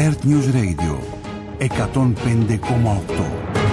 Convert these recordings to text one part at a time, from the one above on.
Earth News Radio 105,8.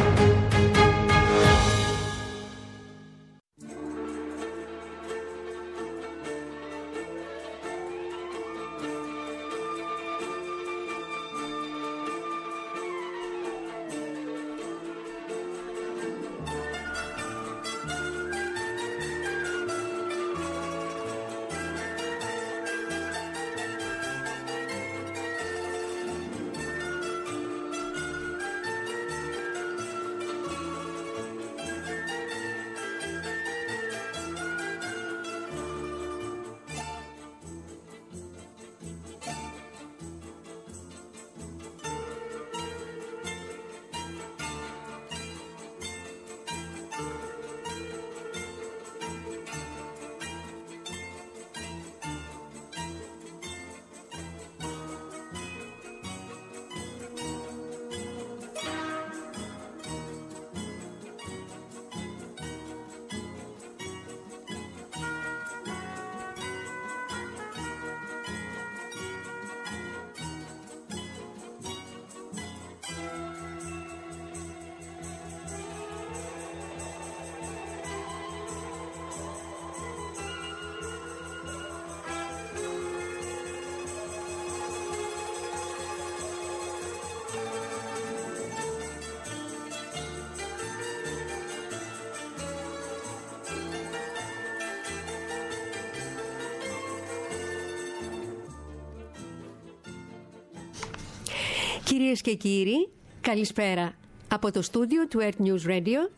Κυρίες και κύριοι, καλησπέρα από το στούντιο του Earth News Radio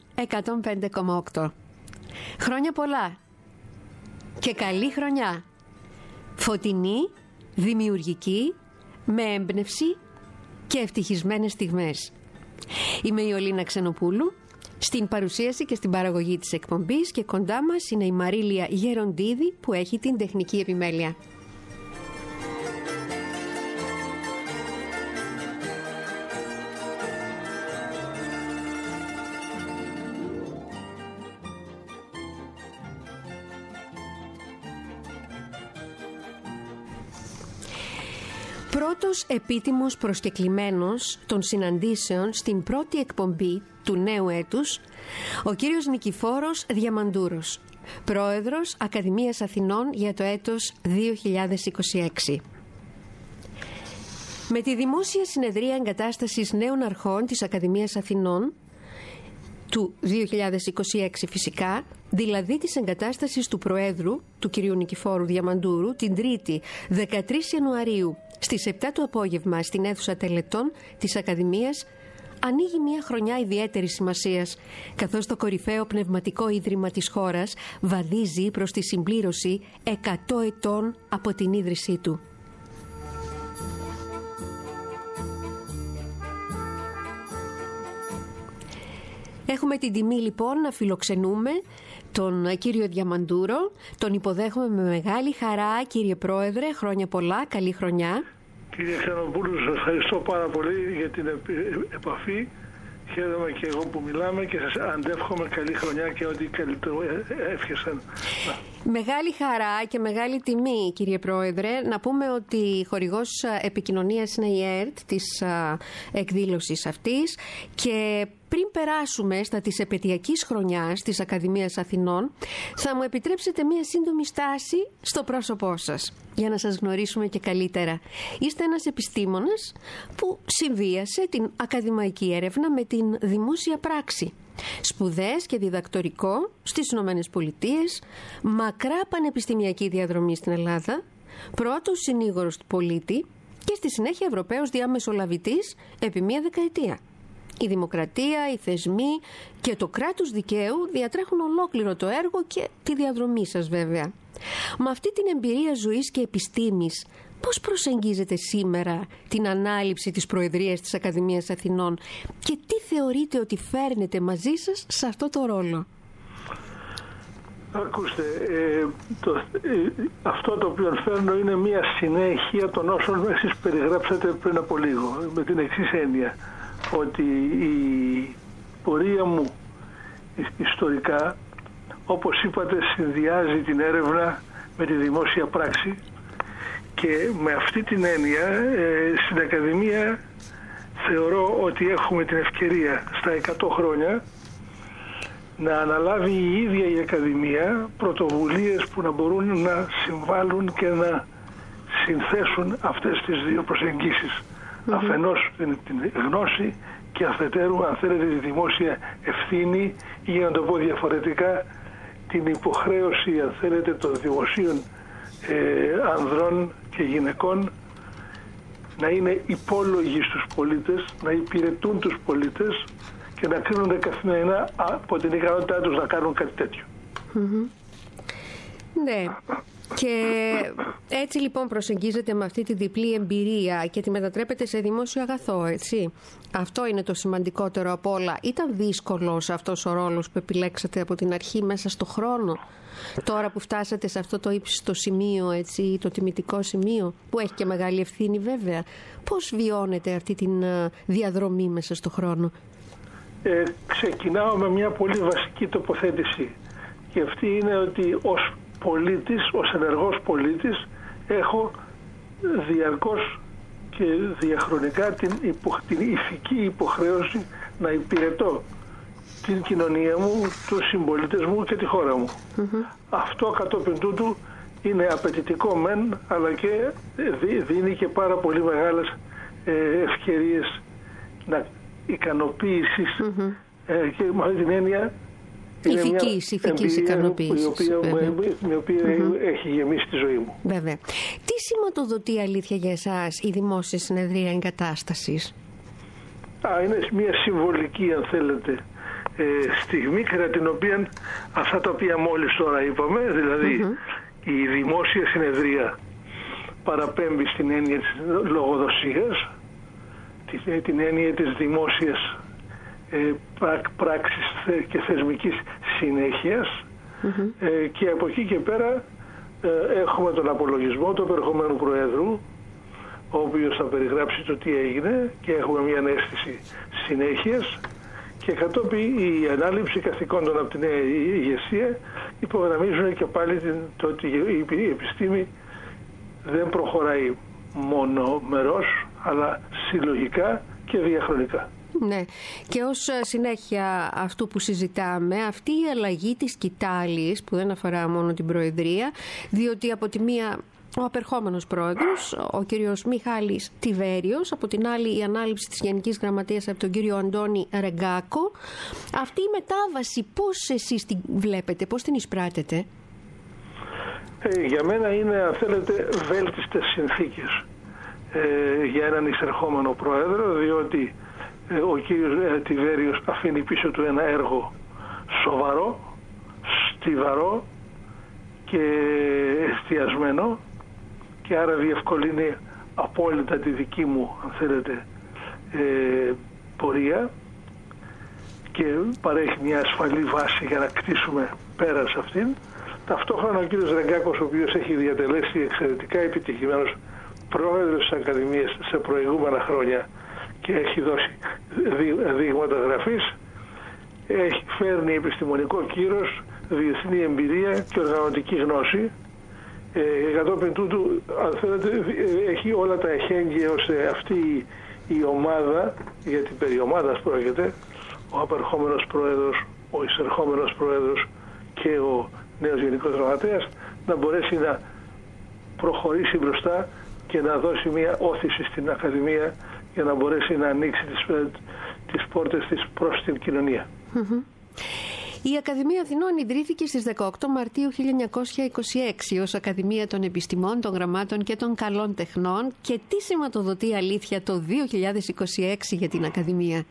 105,8. Χρόνια πολλά και καλή χρονιά. Φωτεινή, δημιουργική, με έμπνευση και ευτυχισμένες στιγμές. Είμαι η Ολίνα Ξενοπούλου, στην παρουσίαση και στην παραγωγή της εκπομπής, και κοντά μας είναι η Μαρίλια Γεροντίδη που έχει την τεχνική επιμέλεια. Πρώτος επίτιμος προσκεκλημένος των συναντήσεων στην πρώτη εκπομπή του νέου έτους, ο κύριος Νικηφόρος Διαμαντούρος, πρόεδρος Ακαδημίας Αθηνών για το έτος 2026. Με τη δημόσια συνεδρία εγκατάστασης νέων αρχών της Ακαδημίας Αθηνών του 2026 φυσικά, δηλαδή της εγκατάστασης του Προέδρου, του κυρίου Νικηφόρου Διαμαντούρου, την Τρίτη 13 Ιανουαρίου στις 7 το απόγευμα στην αίθουσα τελετών της Ακαδημίας, ανοίγει μια χρονιά ιδιαίτερης σημασίας, καθώς το κορυφαίο πνευματικό ίδρυμα της χώρας βαδίζει προς τη συμπλήρωση 100 ετών από την ίδρυσή του. Έχουμε την τιμή λοιπόν να φιλοξενούμε τον κύριο Διαμαντούρο. Τον υποδέχομαι με μεγάλη χαρά, κύριε Πρόεδρε. Χρόνια πολλά, καλή χρονιά. Κύριε Ξενοπούλου, σας ευχαριστώ πάρα πολύ για την επαφή. Χαίρομαι και εγώ που μιλάμε και σας αντεύχομαι καλή χρονιά και ό,τι καλύτερο εύχεσαν. Μεγάλη χαρά και μεγάλη τιμή, κύριε Πρόεδρε. Να πούμε ότι χορηγός επικοινωνίας είναι η ΕΡΤ της εκδήλωσης αυτής, και πριν περάσουμε στα της επαιτειακής χρονιάς της Ακαδημίας Αθηνών, θα μου επιτρέψετε μία σύντομη στάση στο πρόσωπό σας, για να σας γνωρίσουμε και καλύτερα. Είστε ένας επιστήμονας που συνδύασε την ακαδημαϊκή έρευνα με την δημόσια πράξη. Σπουδές και διδακτορικό στις Ηνωμένες Πολιτείες, μακρά πανεπιστημιακή διαδρομή στην Ελλάδα, πρώτος συνήγορος του πολίτη και στη συνέχεια Ευρωπαίος διαμεσολαβητής επί μία δεκαετία. Η δημοκρατία, οι θεσμοί και το κράτος δικαίου διατρέχουν ολόκληρο το έργο και τη διαδρομή σας βέβαια. Με αυτή την εμπειρία ζωής και επιστήμης, πώς προσεγγίζετε σήμερα την ανάληψη της Προεδρίας της Ακαδημίας Αθηνών και τι θεωρείτε ότι φέρνετε μαζί σας σε αυτό το ρόλο? Ακούστε, αυτό το οποίο φέρνω είναι μια συνέχεια των όσων εσείς περιγράψατε πριν από λίγο, με την εξής έννοια, ότι η πορεία μου ιστορικά, όπως είπατε, συνδυάζει την έρευνα με τη δημόσια πράξη Και με αυτή την έννοια στην Ακαδημία θεωρώ ότι έχουμε την ευκαιρία στα 100 χρόνια να αναλάβει η ίδια η Ακαδημία πρωτοβουλίες που να μπορούν να συμβάλλουν και να συνθέσουν αυτές τις δύο προσεγγίσεις. Αφενός την γνώση και αφετέρου, αν θέλετε, τη δημόσια ευθύνη, ή για να το πω διαφορετικά, την υποχρέωση, αν θέλετε, των δημοσίων ανδρών και γυναικών να είναι υπόλογοι στους πολίτες, να υπηρετούν τους πολίτες και να κρίνονται καθημερινά από την ικανότητά τους να κάνουν κάτι τέτοιο. Ναι. Και έτσι λοιπόν προσεγγίζετε με αυτή τη διπλή εμπειρία και τη μετατρέπετε σε δημόσιο αγαθό, έτσι. Αυτό είναι το σημαντικότερο από όλα. Ήταν δύσκολος αυτός ο ρόλος που επιλέξατε από την αρχή μέσα στο χρόνο, τώρα που φτάσατε σε αυτό το ύψιστο σημείο, έτσι, το τιμητικό σημείο, που έχει και μεγάλη ευθύνη βέβαια? Πώς βιώνετε αυτή τη διαδρομή μέσα στο χρόνο? Ξεκινάω με μια πολύ βασική τοποθέτηση, και αυτή είναι ότι ως πολίτης, ως ενεργός πολίτης, έχω διαρκώς και διαχρονικά την ηθική υποχρέωση να υπηρετώ την κοινωνία μου, τους συμπολίτες μου και τη χώρα μου. Αυτό κατόπιν τούτου είναι απαιτητικό μεν, αλλά και δίνει και πάρα πολύ μεγάλες ευκαιρίες να ικανοποίησης και με αυτή την έννοια ηθικής ικανοποίησης, η οποία έχει γεμίσει τη ζωή μου. Βέβαια. Τι σηματοδοτεί αλήθεια για εσάς η δημόσια συνεδρία εγκατάστασης? Είναι μια συμβολική, αν θέλετε, στιγμή κατά την οποία αυτά τα οποία μόλις τώρα είπαμε, δηλαδή η δημόσια συνεδρία παραπέμπει στην έννοια της λογοδοσίας, την έννοια της δημόσιας πράξης και θεσμικής συνέχειας, και από εκεί και πέρα έχουμε τον απολογισμό του επερχομένου Προέδρου, ο οποίος θα περιγράψει το τι έγινε, και έχουμε μια αίσθηση συνέχειας, και κατόπιν η ανάληψη καθηκόντων από την νέα ηγεσία υπογραμμίζουν και πάλι το ότι η επιστήμη δεν προχωράει μόνο μερός, αλλά συλλογικά και διαχρονικά. Ναι, και ως συνέχεια αυτού που συζητάμε, αυτή η αλλαγή της σκητάλης που δεν αφορά μόνο την Προεδρία, διότι από τη μία ο απερχόμενος πρόεδρος, ο κύριος Μιχάλης Τιβέριος, από την άλλη η ανάληψη της Γενικής Γραμματείας από τον κύριο Αντώνη Ρεγκάκο. Αυτή η μετάβαση πώς εσείς την βλέπετε, πώς την εισπράτετε? Για μένα είναι, αν θέλετε, βέλτιστες συνθήκες για έναν εισερχόμενο πρόεδρο, διότι ο κύριος Τιβέριος αφήνει πίσω του ένα έργο σοβαρό, στιβαρό και εστιασμένο, και άρα διευκολύνει απόλυτα τη δική μου, αν θέλετε, πορεία, και παρέχει μια ασφαλή βάση για να κτίσουμε πέρα σε αυτήν. Ταυτόχρονα ο κύριος Ρεγκάκος, ο οποίος έχει διατελέσει εξαιρετικά επιτυχημένος πρόεδρος της Ακαδημίας σε προηγούμενα χρόνια και έχει δώσει δείγματα γραφής, φέρνει επιστημονικό κύρος, διεθνή εμπειρία και οργανωτική γνώση. Κατόπιν τούτου, αν θέλετε, έχει όλα τα εχέγγυα ώστε αυτή η ομάδα, γιατί περί ομάδας πρόκειται, ο απερχόμενος πρόεδρος, ο εισερχόμενος πρόεδρος και ο νέος Γενικός Γραμματέας, να μπορέσει να προχωρήσει μπροστά και να δώσει μια όθηση στην Ακαδημία για να μπορέσει να ανοίξει τις πόρτες της προς την κοινωνία. Η Ακαδημία Αθηνών ιδρύθηκε στις 18 Μαρτίου 1926 ως Ακαδημία των Επιστημών, των Γραμμάτων και των Καλών Τεχνών. Και τι σηματοδοτεί αλήθεια το 2026 για την Ακαδημία?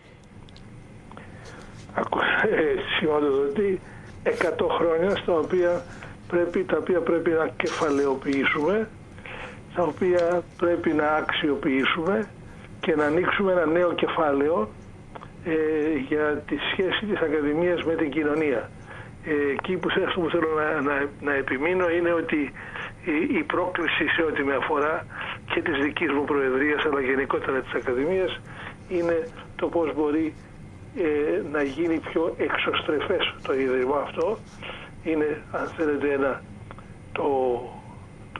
Σηματοδοτεί 100 χρόνια τα οποία πρέπει να κεφαλαιοποιήσουμε, τα οποία πρέπει να αξιοποιήσουμε και να ανοίξουμε ένα νέο κεφάλαιο για τη σχέση της Ακαδημίας με την κοινωνία. Εκεί που θέλω να επιμείνω είναι ότι η πρόκληση σε ό,τι με αφορά και της δικής μου Προεδρίας αλλά γενικότερα της Ακαδημίας είναι το πώς μπορεί να γίνει πιο εξωστρεφές το Ίδρυμα αυτό. Είναι, αν θέλετε, το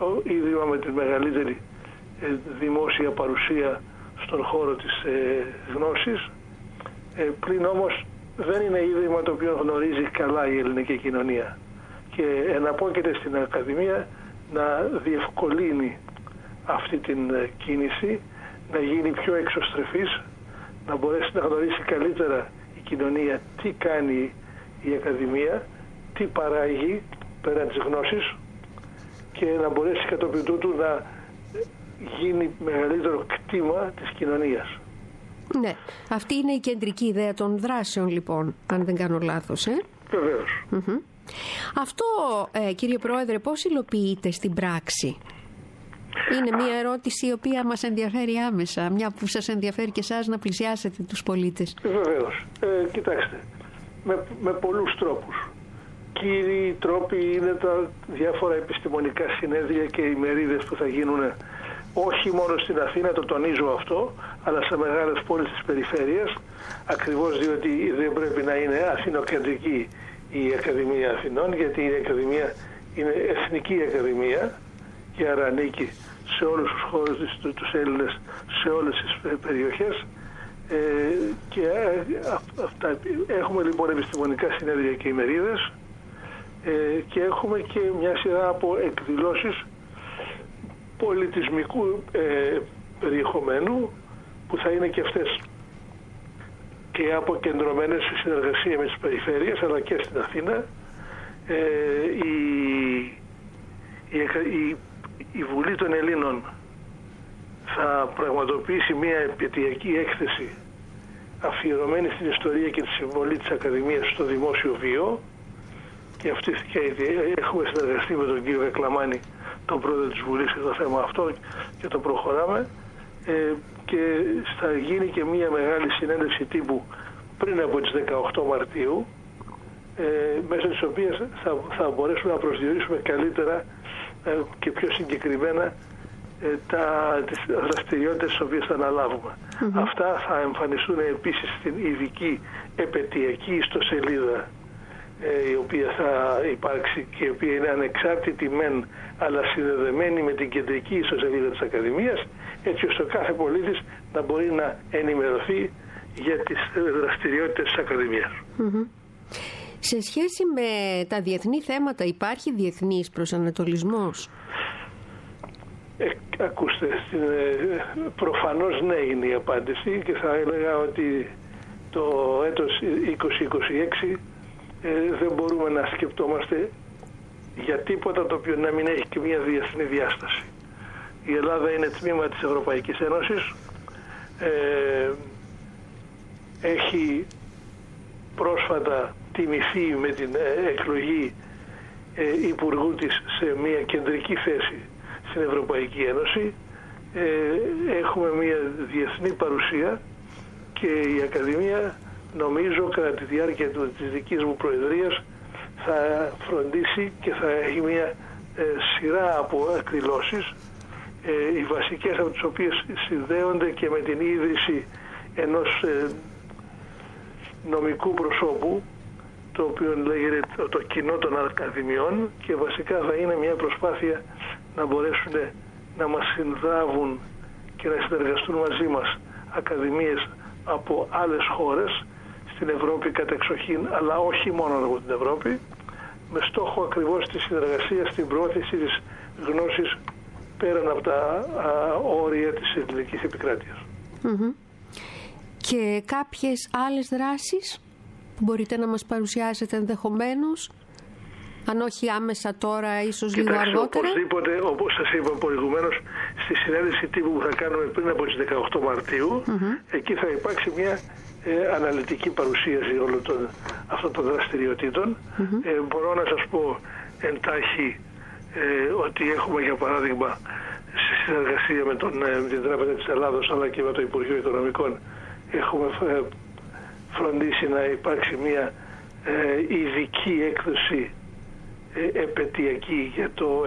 το ίδρυμα με τη μεγαλύτερη δημόσια παρουσία στον χώρο της γνώσης, πλην όμως δεν είναι ίδρυμα το οποίο γνωρίζει καλά η ελληνική κοινωνία και εναπόκειται στην Ακαδημία να διευκολύνει αυτή την κίνηση, να γίνει πιο εξωστρεφής, να μπορέσει να γνωρίσει καλύτερα η κοινωνία τι κάνει η Ακαδημία, τι παράγει πέραν της γνώσης και να μπορέσει κατόπιν τούτου να γίνει μεγαλύτερο κτήμα της κοινωνίας. Ναι, αυτή είναι η κεντρική ιδέα των δράσεων λοιπόν, αν δεν κάνω λάθος. Βεβαίως. Αυτό, κύριε Πρόεδρε, πώς υλοποιείται στην πράξη? Είναι μια ερώτηση η οποία μας ενδιαφέρει άμεσα, μια που σας ενδιαφέρει και εσάς να πλησιάσετε τους πολίτες. Βεβαίως. Κοιτάξτε, με πολλούς τρόπους. Κύριοι τρόποι είναι τα διάφορα επιστημονικά συνέδρια και ημερίδες που θα γίνουν όχι μόνο στην Αθήνα, το τονίζω αυτό, αλλά σε μεγάλες πόλεις της περιφέρειας, ακριβώς διότι δεν πρέπει να είναι αθηνοκεντρική η Ακαδημία Αθηνών, γιατί η Ακαδημία είναι εθνική Ακαδημία και άρα ανήκει σε όλους τους χώρους τους Έλληνες, σε όλες τις περιοχές. Και αυτά. Έχουμε λοιπόν επιστημονικά συνέδρια και ημερίδες και έχουμε και μια σειρά από εκδηλώσεις πολιτισμικού περιεχομένου που θα είναι και αυτές και αποκεντρωμένες σε συνεργασία με τις περιφέρειες αλλά και στην Αθήνα. Η Βουλή των Ελλήνων θα πραγματοποιήσει μια επαιτειακή έκθεση αφιερωμένη στην ιστορία και τη συμβολή της Ακαδημίας στο δημόσιο βίο και έχουμε συνεργαστεί με τον κύριο Κακλαμάνη, τον πρόεδρο της Βουλής, για το θέμα αυτό και το προχωράμε και θα γίνει και μια μεγάλη συνέντευξη τύπου πριν από τις 18 Μαρτίου μέσω της οποίας θα μπορέσουμε να προσδιορίσουμε καλύτερα και πιο συγκεκριμένα τις δραστηριότητες τις οποίες θα αναλάβουμε. Αυτά θα εμφανιστούν επίσης στην ειδική επαιτειακή ιστοσελίδα η οποία θα υπάρξει και η οποία είναι ανεξάρτητη μεν αλλά συνδεδεμένη με την κεντρική ιστοσελίδα της Ακαδημίας, έτσι ώστε ο κάθε πολίτης να μπορεί να ενημερωθεί για τις δραστηριότητες της Ακαδημίας. Σε σχέση με τα διεθνή θέματα υπάρχει διεθνής προσανατολισμός? Ακούστε, προφανώς ναι είναι η απάντηση και θα έλεγα ότι το έτος 2026 δεν μπορούμε να σκεπτόμαστε για τίποτα το οποίο να μην έχει και μια διεθνή διάσταση. Η Ελλάδα είναι τμήμα της Ευρωπαϊκής Ένωσης, έχει πρόσφατα τιμηθεί με την εκλογή υπουργού της σε μια κεντρική θέση στην Ευρωπαϊκή Ένωση. Έχουμε μια διεθνή παρουσία και η Ακαδημία νομίζω κατά τη διάρκεια της δικής μου προεδρίας θα φροντίσει και θα έχει μια σειρά από εκδηλώσεις, οι βασικές από τις οποίες συνδέονται και με την ίδρυση ενός νομικού προσώπου το οποίο λέγεται το Κοινό των Ακαδημιών και βασικά θα είναι μια προσπάθεια να μπορέσουν να μας συνδράβουν και να συνεργαστούν μαζί μας ακαδημίες από άλλες χώρες στην Ευρώπη κατεξοχήν, αλλά όχι μόνο από την Ευρώπη, με στόχο ακριβώς τη συνεργασία στην πρόθεση της γνώσης πέραν από τα όρια της ελληνικής επικράτειας. Και κάποιες άλλες δράσεις που μπορείτε να μας παρουσιάσετε ενδεχομένως, αν όχι άμεσα τώρα, ίσως λίγο αργότερα? Οπωσδήποτε, όπως σας είπα προηγουμένως, στη συνέντευξη τύπου που θα κάνουμε πριν από τις 18 Μαρτίου, εκεί θα υπάρξει μια αναλυτική παρουσίαση όλων αυτών των δραστηριοτήτων. Μπορώ να σας πω εντάχει ότι έχουμε για παράδειγμα στη συνεργασία με την Τράπεζα της Ελλάδος αλλά και με το Υπουργείο Οικονομικών έχουμε φροντίσει να υπάρξει μια ειδική έκδοση επαιτειακή για το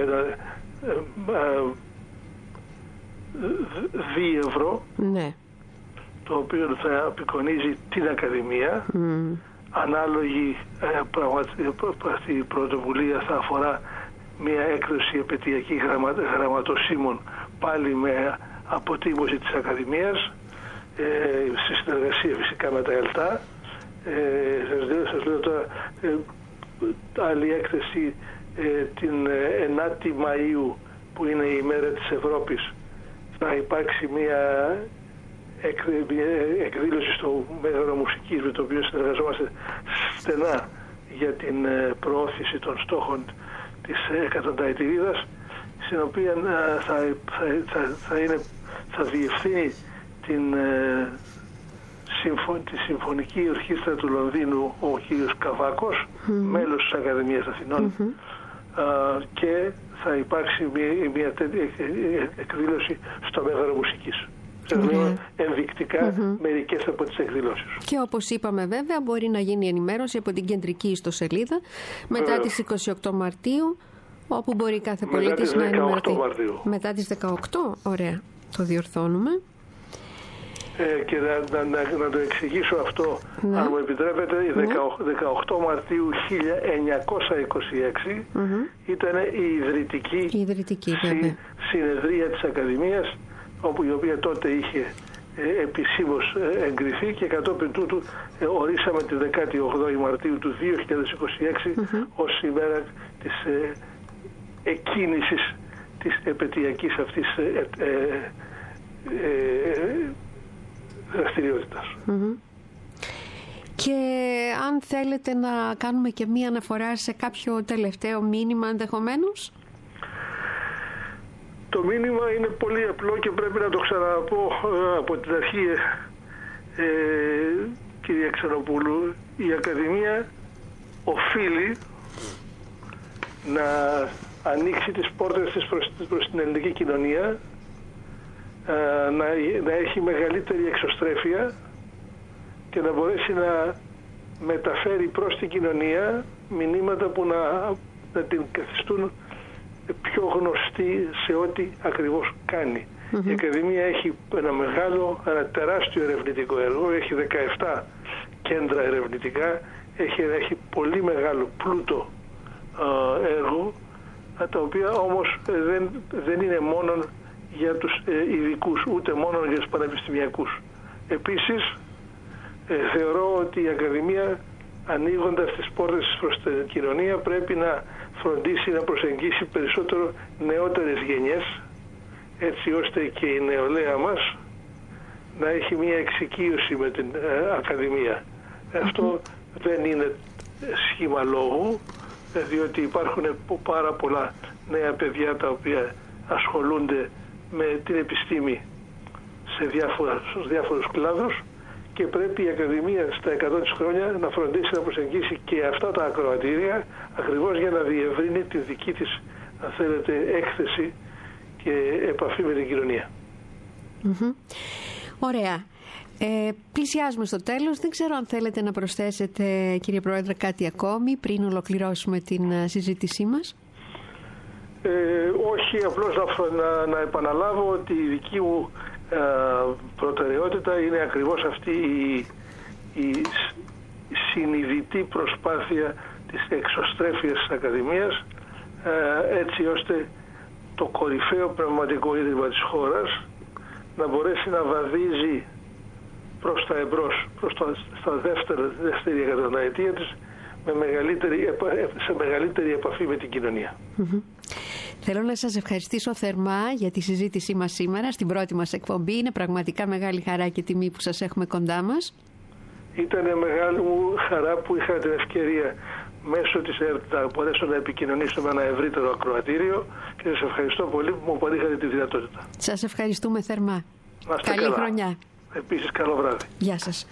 €2, το οποίο θα απεικονίζει την Ακαδημία. Ανάλογη η πρωτοβουλία θα αφορά μια έκδοση επαιτειακή γραμματοσύμων, πάλι με αποτίμωση της Ακαδημίας, σε συνεργασία φυσικά με τα ΕΛΤΑ. Σας λέω τώρα άλλη έκθεση την 9η Μαΐου, που είναι η ημέρα της Ευρώπης. Θα υπάρξει μια εκδήλωση στο Μέγαρο Μουσικής, με το οποίο συνεργαζόμαστε στενά για την προώθηση των στόχων της εκατονταετηρίδας, στην οποία θα διευθύνει τη Συμφωνική Ορχήστρα του Λονδίνου ο κύριος Καβάκος, μέλος της Ακαδημίας Αθηνών, και θα υπάρξει μια τέτοια εκδήλωση στο Μέγαρο Μουσικής. Ενδεικτικά μερικές από τις εκδηλώσεις. Και όπως είπαμε, βέβαια, μπορεί να γίνει ενημέρωση από την κεντρική ιστοσελίδα μετά τις 28 Μαρτίου, όπου μπορεί κάθε πολίτης να ενημερωθεί. Μετά τις 18, ωραία, το διορθώνουμε. Και να το εξηγήσω αυτό, αν μου επιτρέπετε, 18 Μαρτίου 1926 ήταν η ιδρυτική συνεδρία της Ακαδημίας, όπου η οποία τότε είχε επισήμως εγκριθεί, και κατόπιν τούτου ορίσαμε τη 18η Μαρτίου του 2026 ως ημέρα της εκκίνησης της επαιτειακής αυτής δραστηριότητας. Και αν θέλετε να κάνουμε και μία αναφορά σε κάποιο τελευταίο μήνυμα ενδεχομένως. Το μήνυμα είναι πολύ απλό και πρέπει να το ξαναπώ από την αρχή, κυρία Ξενοπούλου. Η Ακαδημία οφείλει να ανοίξει τις πόρτες της προς την ελληνική κοινωνία, να έχει μεγαλύτερη εξωστρέφεια και να μπορέσει να μεταφέρει προς την κοινωνία μηνύματα που να την καθιστούν πιο γνωστή σε ό,τι ακριβώς κάνει. Η Ακαδημία έχει ένα τεράστιο ερευνητικό έργο, έχει 17 κέντρα ερευνητικά, έχει πολύ μεγάλο πλούτο έργο, τα οποία όμως δεν είναι μόνο για τους ειδικούς, ούτε μόνο για τους πανεπιστημιακούς. Επίσης, θεωρώ ότι η Ακαδημία, ανοίγοντας τις πόρτες προς την κοινωνία, πρέπει να φροντίσει να προσεγγίσει περισσότερο νεότερες γενιές, έτσι ώστε και η νεολαία μας να έχει μια εξοικείωση με την Ακαδημία. Αυτό δεν είναι σχήμα λόγου, διότι υπάρχουν πάρα πολλά νέα παιδιά τα οποία ασχολούνται με την επιστήμη στους διάφορους κλάδους, και πρέπει η Ακαδημία στα 100 της χρόνια να φροντίσει να προσεγγίσει και αυτά τα ακροατήρια, ακριβώς για να διευρύνει τη δική της, αν θέλετε, έκθεση και επαφή με την κοινωνία. Ωραία. Πλησιάζουμε στο τέλος. Δεν ξέρω αν θέλετε να προσθέσετε, κύριε Πρόεδρε, κάτι ακόμη πριν ολοκληρώσουμε την συζήτησή μας. Όχι, απλώς να επαναλάβω ότι η δική μου προτεραιότητα είναι ακριβώς αυτή η συνειδητή προσπάθεια της εξωστρέφειας της Ακαδημίας, έτσι ώστε το κορυφαίο πνευματικό ίδρυμα της χώρας να μπορέσει να βαδίζει προς τα εμπρός, στα δεύτερη εκατονταετία της, σε μεγαλύτερη επαφή με την κοινωνία. Θέλω να σας ευχαριστήσω θερμά για τη συζήτησή μας σήμερα στην πρώτη μας εκπομπή. Είναι πραγματικά μεγάλη χαρά και τιμή που σας έχουμε κοντά μας. Ήταν μεγάλη μου χαρά που είχα την ευκαιρία μέσω της ΕΡΤ να μπορέσω να επικοινωνήσω με ένα ευρύτερο ακροατήριο, και σας ευχαριστώ πολύ που μου παρήχατε τη δυνατότητα. Σας ευχαριστούμε θερμά. Καλή καλά. χρονιά. Επίσης, καλό βράδυ. Γεια σας.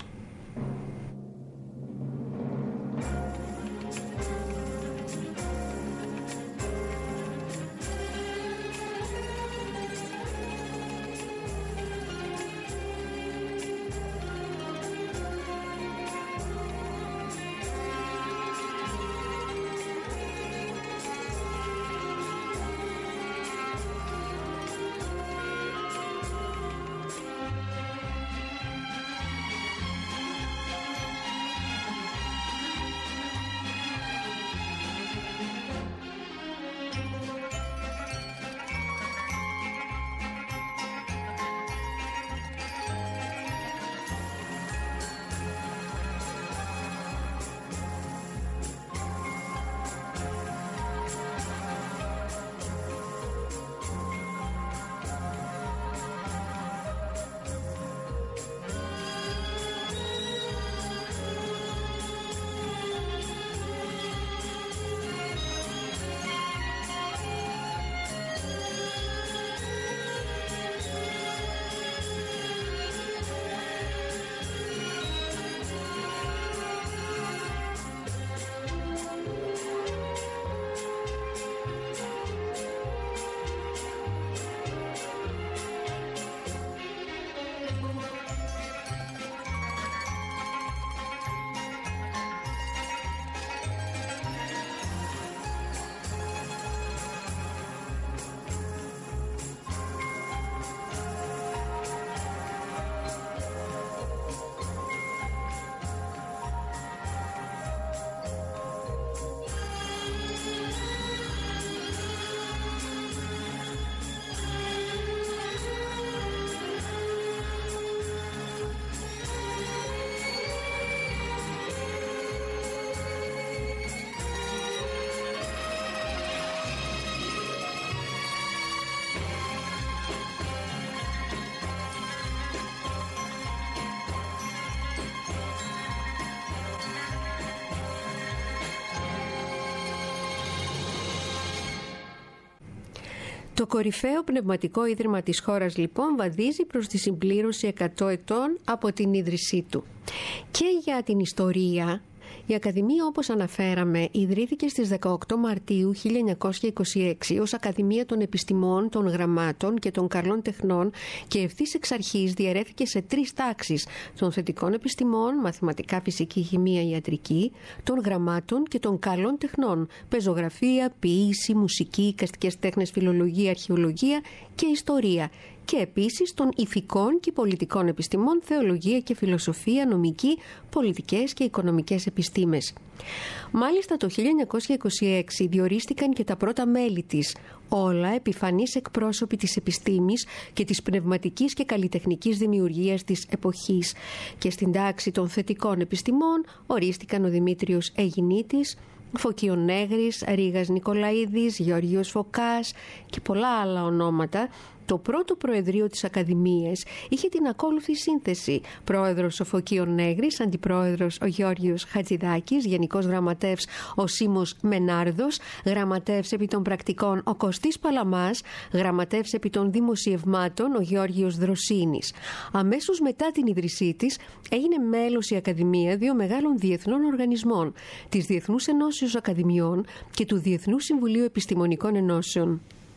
Το κορυφαίο πνευματικό ίδρυμα της χώρας λοιπόν βαδίζει προς τη συμπλήρωση 100 ετών από την ίδρυσή του. Και για την ιστορία, η Ακαδημία, όπως αναφέραμε, ιδρύθηκε στις 18 Μαρτίου 1926 ως Ακαδημία των Επιστημών, των Γραμμάτων και των Καλών Τεχνών και ευθύς εξ αρχής διαιρέθηκε σε 3 τάξεις: των θετικών επιστημών, μαθηματικά, φυσική, χημεία, ιατρική, των γραμμάτων και των καλών τεχνών, πεζογραφία, ποίηση, μουσική, εικαστικές τέχνες, φιλολογία, αρχαιολογία και ιστορία, και επίσης των ηθικών και πολιτικών επιστημών, θεολογία και φιλοσοφία, νομική, πολιτικές και οικονομικές επιστήμες. Μάλιστα το 1926 διορίστηκαν και τα πρώτα μέλη της, όλα επιφανείς εκπρόσωποι της επιστήμης και της πνευματικής και καλλιτεχνικής δημιουργίας της εποχής, και στην τάξη των θετικών επιστημών ορίστηκαν ο Δημήτριος Αιγινήτης, Φωκίων Νέγρης, Ρήγας Νικολαίδης, Γεώργιος Φωκάς και πολλά άλλα ονόματα. Το πρώτο προεδρείο της Ακαδημίας είχε την ακόλουθη σύνθεση: πρόεδρος ο Φωκίων Νέγρης, αντιπρόεδρος ο Γεώργιος Χατζηδάκης, γενικός γραμματεύς ο Σίμος Μενάρδος, γραμματεύς επί των πρακτικών ο Κωστής Παλαμάς, γραμματεύς επί των δημοσιευμάτων ο Γεώργιος Δροσίνης. Αμέσως μετά την ίδρυσή της έγινε μέλος η Ακαδημία 2 μεγάλων διεθνών οργανισμών, της Διεθνούς Ενώσεως Ακαδημιών και του Διεθνούς Συμβουλίου Επιστημονικών Ενώσεων.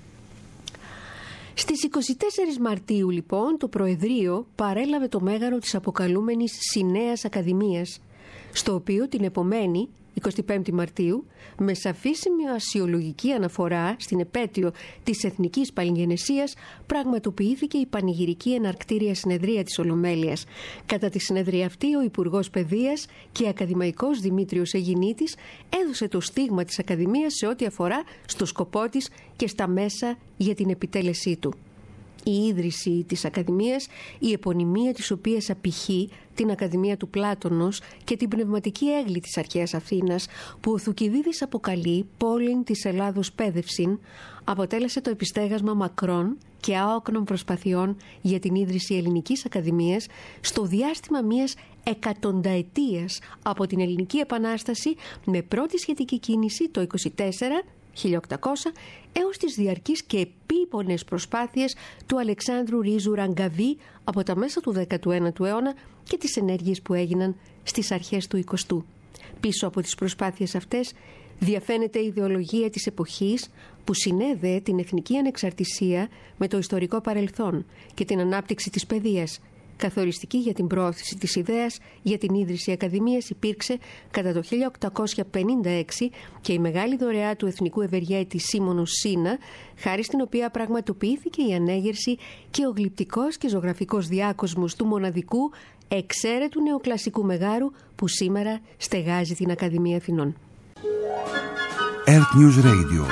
Στις 24 Μαρτίου λοιπόν το Προεδρείο παρέλαβε το μέγαρο της αποκαλούμενης Συννέας Ακαδημίας, στο οποίο την επομένη 25η Μαρτίου, με σαφή σημειωματική αναφορά στην επέτειο της Εθνικής Παλιγενεσίας, πραγματοποιήθηκε η πανηγυρική εναρκτήρια συνεδρία της Ολομέλειας. Κατά τη συνεδρία αυτή, ο Υπουργός Παιδείας και Ακαδημαϊκός Δημήτριος Αιγινήτης έδωσε το στίγμα της Ακαδημίας σε ό,τι αφορά στο σκοπό της και στα μέσα για την επιτέλεσή του. Η ίδρυση της Ακαδημίας, η επωνυμία της οποίας απηχεί την Ακαδημία του Πλάτωνος και την πνευματική έγκλη της αρχαίας Αθήνας, που ο Θουκυδίδης αποκαλεί πόλην της Ελλάδος πέδευσιν, αποτέλεσε το επιστέγασμα μακρών και άοκνων προσπαθειών για την ίδρυση Ελληνικής Ακαδημίας στο διάστημα μιας εκατονταετίας από την Ελληνική Επανάσταση, με πρώτη σχετική κίνηση το 1800 έως τις διαρκείς και επίπονες προσπάθειες του Αλεξάνδρου Ρίζου Ραγκαβή από τα μέσα του 19ου αιώνα και τις ενέργειες που έγιναν στις αρχές του 20ου. Πίσω από τις προσπάθειες αυτές διαφαίνεται η ιδεολογία της εποχής που συνέδεε την εθνική ανεξαρτησία με το ιστορικό παρελθόν και την ανάπτυξη της παιδείας. Καθοριστική για την προώθηση της ιδέας για την ίδρυση Ακαδημίας υπήρξε κατά το 1856 και η μεγάλη δωρεά του εθνικού ευεργέτη Σίμωνος Σίνα, χάρη στην οποία πραγματοποιήθηκε η ανέγερση και ο γλυπτικός και ζωγραφικός διάκοσμος του μοναδικού εξαίρετου νεοκλασικού μεγάρου που σήμερα στεγάζει την Ακαδημία Αθηνών. Earth News Radio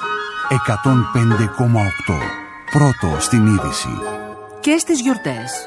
105,8, πρώτο στην είδηση. Και στις γιορτές.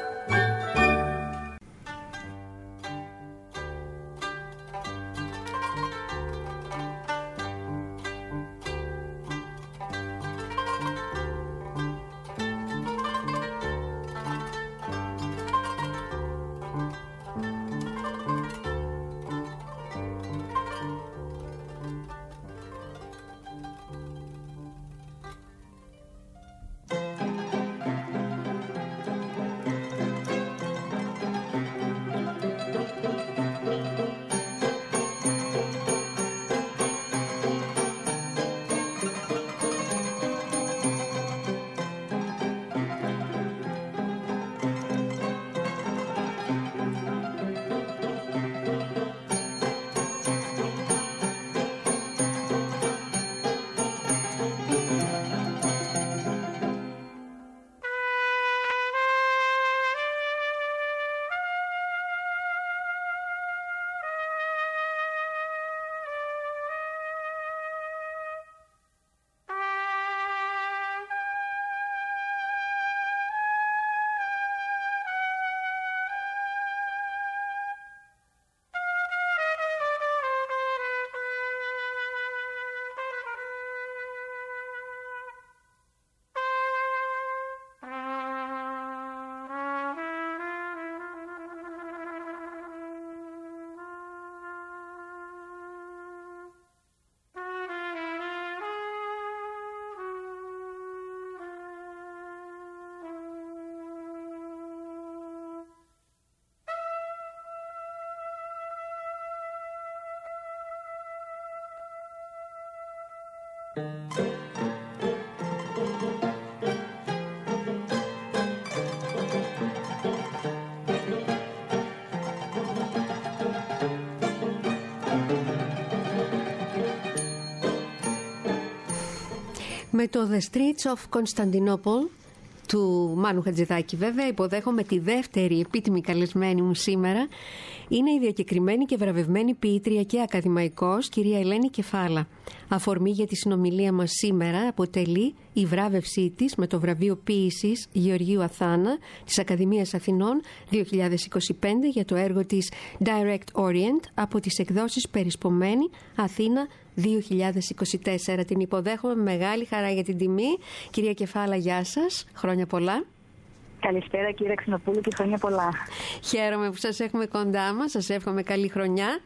Με το The Streets of Constantinople του Μάνου Χατζηδάκη, βέβαια, υποδέχομαι τη δεύτερη επίτιμη καλεσμένη μου σήμερα. Είναι η διακεκριμένη και βραβευμένη ποιήτρια και ακαδημαϊκός, κυρία Ελένη Κεφάλα. Αφορμή για τη συνομιλία μας σήμερα αποτελεί η βράβευσή της με το βραβείο ποίησης Γεωργίου Αθάνα της Ακαδημίας Αθηνών 2025 για το έργο της Direct Orient από τις εκδόσεις Περισπομένη, Αθήνα 2024. Την υποδέχομαι με μεγάλη χαρά για την τιμή. Κυρία Κεφάλα, γεια σας. Χρόνια πολλά. Καλησπέρα κύριε Ξενοπούλου και χρόνια πολλά. Χαίρομαι που σας έχουμε κοντά μας. Σας εύχομαι καλή χρονιά.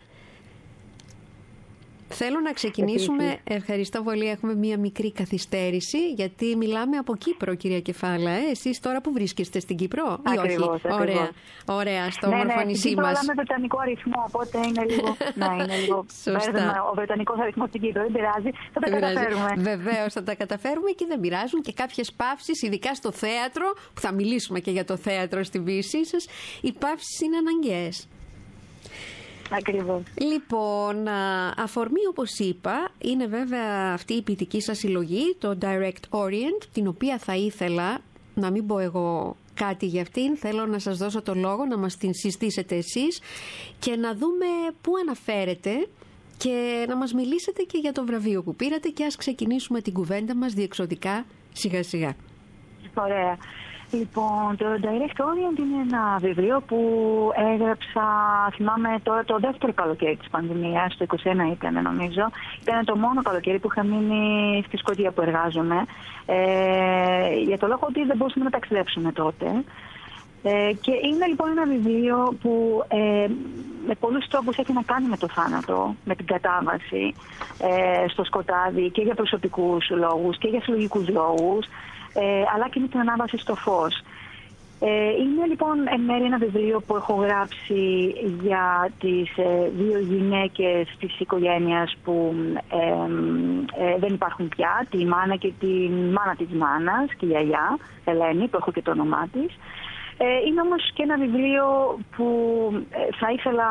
Θέλω να ξεκινήσουμε, ευχαριστώ πολύ, έχουμε μία μικρή καθυστέρηση, γιατί μιλάμε από Κύπρο, κυρία Κεφάλα. Εσείς τώρα που βρίσκεστε στην Κύπρο? Ακριβώς, ή όχι? Ωραία, ωραία, στο όμορφο νησί μας. Ναι, με βρετανικό αριθμό, οπότε είναι λίγο, είναι λίγο ο βρετανικός αριθμός στην Κύπρο, δεν πειράζει, θα τα καταφέρουμε. Βεβαίως θα τα καταφέρουμε και δεν πειράζουν και κάποιες παύσεις, ειδικά στο θέατρο, που θα μιλήσουμε και για το θέατρο στην ποιησή σας, οι παύσεις είναι αναγκαίες. Ακριβώς. Λοιπόν, αφορμή, όπως είπα, είναι βέβαια αυτή η ποιητική σας συλλογή, το Direct Orient, την οποία θα ήθελα, να μην πω εγώ κάτι για αυτήν, θέλω να σας δώσω το λόγο να μας την συστήσετε εσείς και να δούμε πού αναφέρεται και να μας μιλήσετε και για το βραβείο που πήρατε και ας ξεκινήσουμε την κουβέντα μας διεξοδικά σιγά σιγά. Ωραία. Λοιπόν, το Direct Orient είναι ένα βιβλίο που έγραψα, θυμάμαι τώρα, το δεύτερο καλοκαίρι της πανδημίας, το 2021 ήταν νομίζω. Ήταν το μόνο καλοκαίρι που είχα μείνει στη Σκωτία που εργάζομαι, για το λόγο ότι δεν μπορούσαμε να ταξιδέψουμε τότε. Και είναι λοιπόν ένα βιβλίο που με πολλούς τρόπους έχει να κάνει με το θάνατο, με την κατάβαση στο σκοτάδι και για προσωπικούς λόγους και για συλλογικούς λόγους, αλλά και με την ανάβαση στο φως. Είναι λοιπόν εν μέρει ένα βιβλίο που έχω γράψει για τις δύο γυναίκες της οικογένειας που δεν υπάρχουν πια, τη μάνα και τη μάνα της μάνας και η γιαγιά, Ελένη, που έχω και το όνομά της. Είναι όμως και ένα βιβλίο που θα ήθελα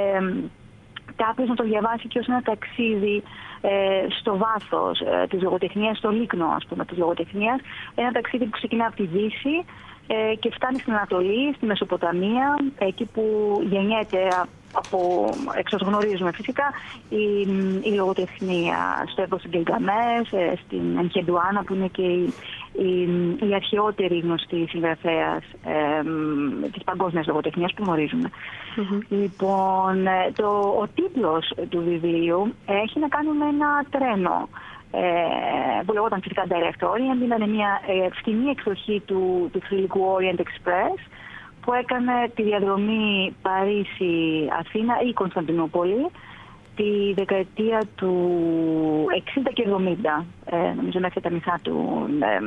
κάποιος να το διαβάσει και ως ένα ταξίδι στο βάθος της λογοτεχνίας, στο λίκνο ας πούμε της λογοτεχνίας, ένα ταξίδι που ξεκινά από τη Δύση και φτάνει στην Ανατολή, στη Μεσοποταμία, εκεί που γεννιέται από εξ όσων γνωρίζουμε φυσικά η λογοτεχνία, στο έπος του Γκιλγκαμές, στην Ενχεντουάνα που είναι και η αρχαιότερη γνωστή συγγραφέας της παγκόσμιας λογοτεχνίας που γνωρίζουμε. Λοιπόν, ο τίτλος του βιβλίου έχει να κάνει με ένα τρένο που λεγόταν φυσικά Direct Orient. Ήταν μια φθηνή εκδοχή του θρυλικού Orient Express που έκανε τη διαδρομή Παρίσι-Αθήνα ή Κωνσταντινούπολη τη δεκαετία του 60 και 70, νομίζω μέχρι τα μισά του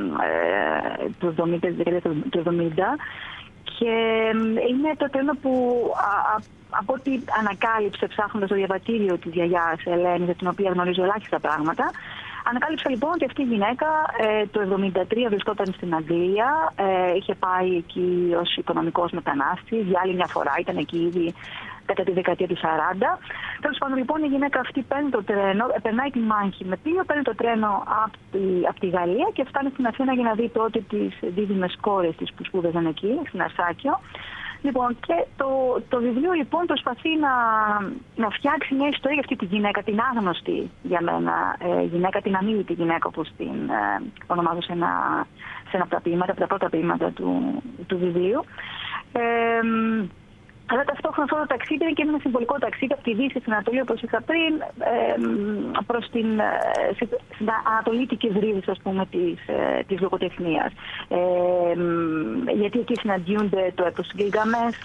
70, τη δεκαετία του 70, και είναι το τρένο που από ό,τι ανακάλυψε ψάχνοντας το διαβατήριο της γιαγιάς Ελένης, για την οποία γνωρίζω ελάχιστα πράγματα, ανακάλυψα λοιπόν ότι αυτή η γυναίκα το 1973 βρισκόταν στην Αγγλία, είχε πάει εκεί ως οικονομικός μετανάστης, για άλλη μια φορά ήταν εκεί ήδη κατά τη δεκαετία του 40. Τέλος πάντων λοιπόν η γυναίκα αυτή παίρνει το τρένο, περνάει τη μάχη με πλοίο, παίρνει το τρένο από τη Γαλλία και φτάνει στην Αθήνα για να δει τότε τις δίδυμες κόρες της που σπούδαζαν εκεί, στην Αρσάκιο. Λοιπόν, και το βιβλίο λοιπόν προσπαθεί να φτιάξει μια ιστορία για αυτή τη γυναίκα, την άγνωστη για μένα γυναίκα, την αμίλητη γυναίκα, όπως την ονομάζω σε ένα από τα ποίηματα, από τα πρώτα ποίηματα του βιβλίου. Αλλά ταυτόχρονα αυτό το ταξίδι είναι και ένα συμβολικό ταξίδι από τη Δύση στην Ανατολή, όπως είπα πριν, προς την ανατολίτικες ρίζες, ας πούμε, της λογοτεχνίας. Γιατί εκεί συναντιούνται το έπος του Γκιλγκαμές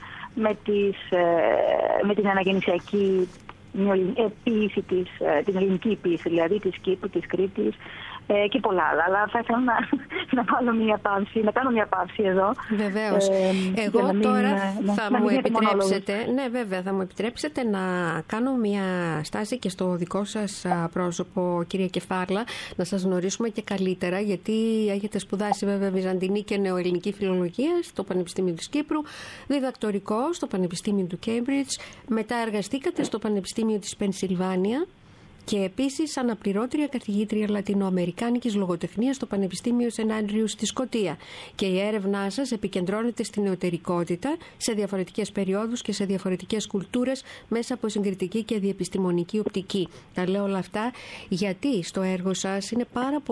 με την αναγεννησιακή ποίηση, την ελληνική ποίηση, δηλαδή της Κύπρου, της Κρήτης, και πολλά άλλα. Αλλά θα ήθελα να κάνω μια παύση εδώ. Βεβαίως. Εγώ τώρα θα μου επιτρέψετε. Ναι, βέβαια, θα μου επιτρέψετε να κάνω μια στάση και στο δικό σας πρόσωπο, κυρία Κεφάλα, να σας γνωρίσουμε και καλύτερα, γιατί έχετε σπουδάσει βέβαια βυζαντινή και νεοελληνική φιλολογία στο Πανεπιστήμιο της Κύπρου, διδακτορικό στο Πανεπιστήμιο του Cambridge, μετά εργαστήκατε στο Πανεπιστήμιο της Πενσιλβάνια και επίσης αναπληρώτρια καθηγήτρια Λατινοαμερικάνικης λογοτεχνίας στο Πανεπιστήμιο Σεν Άντριους στη Σκωτία. Και η έρευνά σας επικεντρώνεται στην νεωτερικότητα σε διαφορετικές περιόδους και σε διαφορετικές κουλτούρες μέσα από συγκριτική και διεπιστημονική οπτική. Τα λέω όλα αυτά γιατί στο έργο σας είναι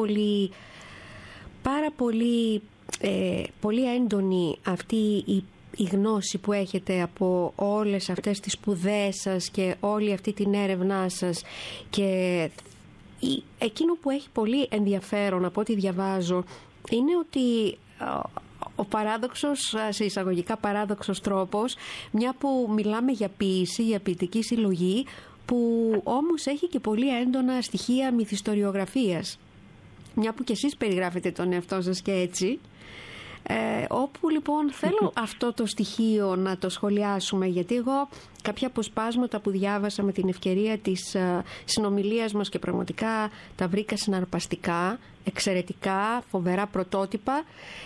πολύ έντονη αυτή η γνώση που έχετε από όλες αυτές τις σπουδές σας και όλη αυτή την έρευνά σας, και εκείνο που έχει πολύ ενδιαφέρον από ό,τι διαβάζω είναι ότι ο παράδοξος, σε εισαγωγικά παράδοξος τρόπος, μια που μιλάμε για ποίηση, για ποιητική συλλογή, που όμως έχει και πολύ έντονα στοιχεία μυθιστοριογραφίας, μια που κι εσείς περιγράφετε τον εαυτό σας και έτσι, όπου λοιπόν θέλω αυτό το στοιχείο να το σχολιάσουμε, γιατί εγώ κάποια αποσπάσματα που διάβασα με την ευκαιρία της συνομιλίας μας και πραγματικά τα βρήκα συναρπαστικά, εξαιρετικά, φοβερά πρωτότυπα.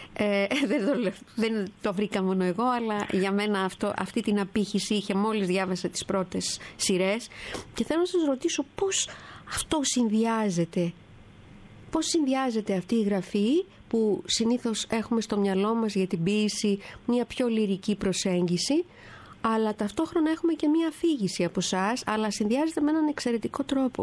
Δεν το βρήκα μόνο εγώ, αλλά για μένα αυτή την απήχηση είχε μόλις διάβασα τις πρώτες σειρές, και θέλω να σας ρωτήσω πώς αυτό συνδυάζεται. Πώς συνδυάζεται αυτή η γραφή που συνήθως έχουμε στο μυαλό μας για την ποίηση, μια πιο λυρική προσέγγιση, αλλά ταυτόχρονα έχουμε και μια αφήγηση από εσάς, αλλά συνδυάζεται με έναν εξαιρετικό τρόπο.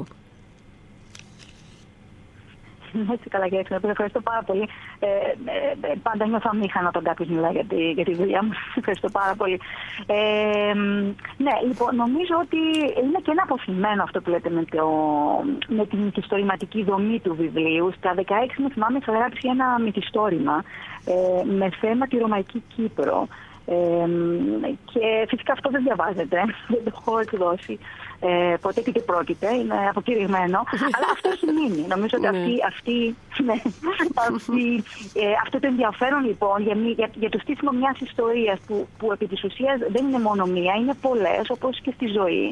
Έτσι, καλά, κύριε Ξενοπούλου, ευχαριστώ πάρα πολύ. Πάντα νιώθω αμήχανα όταν κάποιος μιλάει για τη δουλειά μου. Ευχαριστώ πάρα πολύ. Ναι, λοιπόν, νομίζω ότι είναι και ένα αποθυμένο αυτό που λέτε με την μυθιστορηματική δομή του βιβλίου. Στα 16, με θυμάμαι, θα γράψει ένα μυθιστόρημα με θέμα τη Ρωμαϊκή Κύπρο. Και φυσικά αυτό δεν διαβάζεται, δεν το έχω εκδώσει ποτέ και πρόκειται, είναι αποκηρυγμένο, αλλά αυτό έχει μείνει. Νομίζω ότι αυτό το ενδιαφέρον λοιπόν για το στήσιμο μιας ιστορίας που επί της ουσίας δεν είναι μόνο μία, είναι πολλές, όπως και στη ζωή.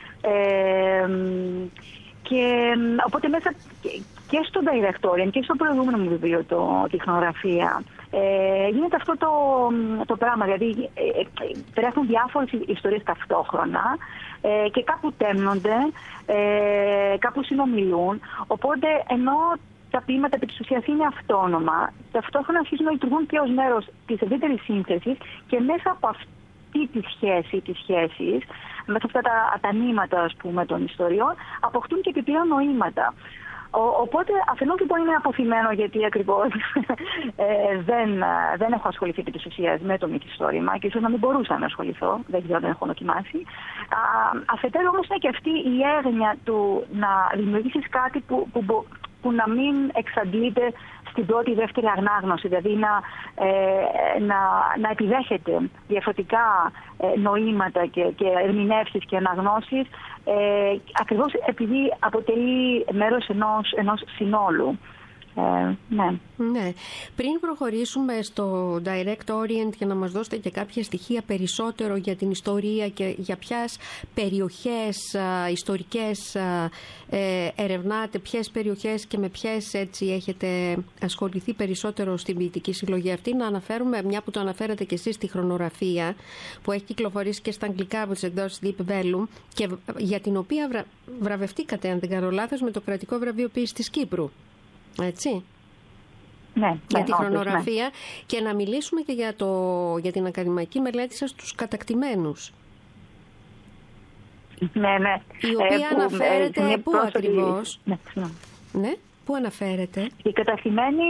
Και οπότε μέσα και στο Directorium και στο προηγούμενο μου βιβλίο, τη Τεχνογραφία, γίνεται αυτό το πράγμα. Δηλαδή τρέχουν διάφορες ιστορίες ταυτόχρονα και κάπου τέμνονται, κάπου συνομιλούν. Οπότε ενώ τα ποίηματα επί της ουσίας είναι αυτόνομα, ταυτόχρονα αρχίζουν να λειτουργούν και ως μέρος της ευρύτερης σύνθεσης, και μέσα από αυτή τη σχέση, μέσα αυτά τα νήματα, ας πούμε, των ιστοριών, αποκτούν και επιπλέον νοήματα. Οπότε αφενός λοιπόν είναι αποθυμένο, γιατί ακριβώς δεν έχω ασχοληθεί επί της ουσίας με το μυθιστόρημα και ίσως να μην μπορούσα να ασχοληθώ, δεν ξέρω, δεν έχω δοκιμάσει. Αφετέρου όμως είναι και αυτή η έγνοια του να δημιουργήσεις κάτι που να μην εξαντλείται στην πρώτη ή δεύτερη ανάγνωση, δηλαδή να επιδέχεται διαφορετικά νοήματα και ερμηνεύσεις και αναγνώσεις, ακριβώς επειδή αποτελεί μέρος ενός συνόλου. Ναι. Πριν προχωρήσουμε στο Direct Orient, για να μας δώσετε και κάποια στοιχεία περισσότερο για την ιστορία και για ποιες περιοχές ιστορικές ερευνάτε, ποιες περιοχές και με ποιες έτσι έχετε ασχοληθεί περισσότερο στην ποιητική συλλογή αυτή, να αναφέρουμε, μια που το αναφέρατε και εσείς, τη Χρονογραφία, που έχει κυκλοφορήσει και στα αγγλικά από τις εκδόσεις Deep Vellum και για την οποία βραβευτήκατε, αν δεν κάνω λάθος, με το κρατικό βραβείο ποίησης της Κύπρου. Έτσι. Ναι, για τη Χρονογραφία, και να μιλήσουμε και για την ακαδημαϊκή μελέτη σας στους κατακτημένους. Ναι. Η οποία αναφέρεται πού ακριβώς? Ναι, πού αναφέρεται? Η κατακτημένη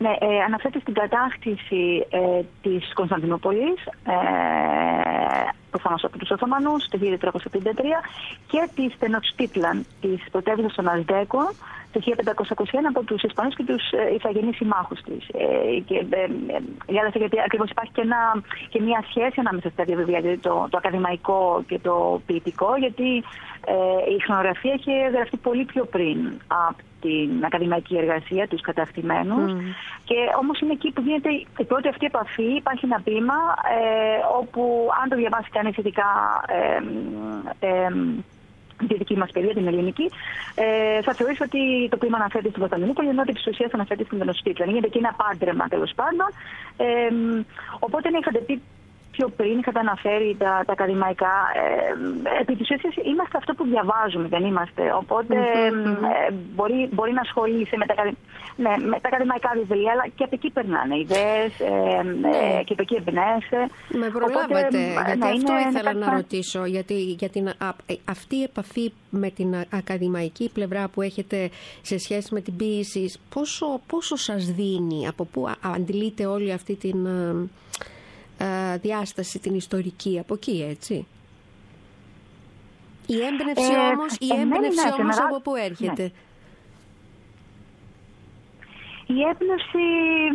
αναφέρεται στην κατάκτηση της Κωνσταντινούπολης προφανώς από τους Οθωμανούς το 1353 και τη Τενοτστίτλαν, της πρωτεύουσας των Αζτέκων, το 1521 από τους Ισπανούς και τους ηθαγενείς συμμάχους της. Γιατί ακριβώς υπάρχει και μια σχέση ανάμεσα στα δύο βιβλία, δηλαδή το ακαδημαϊκό και το ποιητικό, γιατί η ιχνογραφία είχε γραφτεί πολύ πιο πριν από την ακαδημαϊκή εργασία, τους κατακτημένους, και όμως είναι εκεί που γίνεται η πρώτη αυτή επαφή. Υπάρχει ένα ποίημα όπου, αν το διαβάσει κανείς ειδικά τη δική μας παιδεία, την ελληνική, θα θεωρήσει ότι το ποίημα αναφέρεται στην Κωνσταντινούπολη, ενώ της ουσίας αναφέρεται στην Τενοτστίτλαν. Γίνεται εκεί ένα πάντρεμα, τέλος πάντων. Οπότε είχατε πει πιο πριν, είχατε αναφέρει τα ακαδημαϊκά. Επί της ουσίας είμαστε αυτό που διαβάζουμε, δεν είμαστε. Οπότε μπορεί να ασχολείσαι με τα ακαδημαϊκά βιβλία, αλλά και από εκεί περνάνε ιδέες και από εκεί εμπνέεσαι. Με προλάβατε, γιατί αυτό ήθελα να ρωτήσω, γιατί αυτή η επαφή με την ακαδημαϊκή πλευρά που έχετε σε σχέση με την ποίηση, πόσο σας δίνει, από πού αντιλείτε όλη αυτή την διάσταση, την ιστορική, από εκεί, έτσι? Η έμπνευση όμως από πού έρχεται? Ναι. Η έμπνευση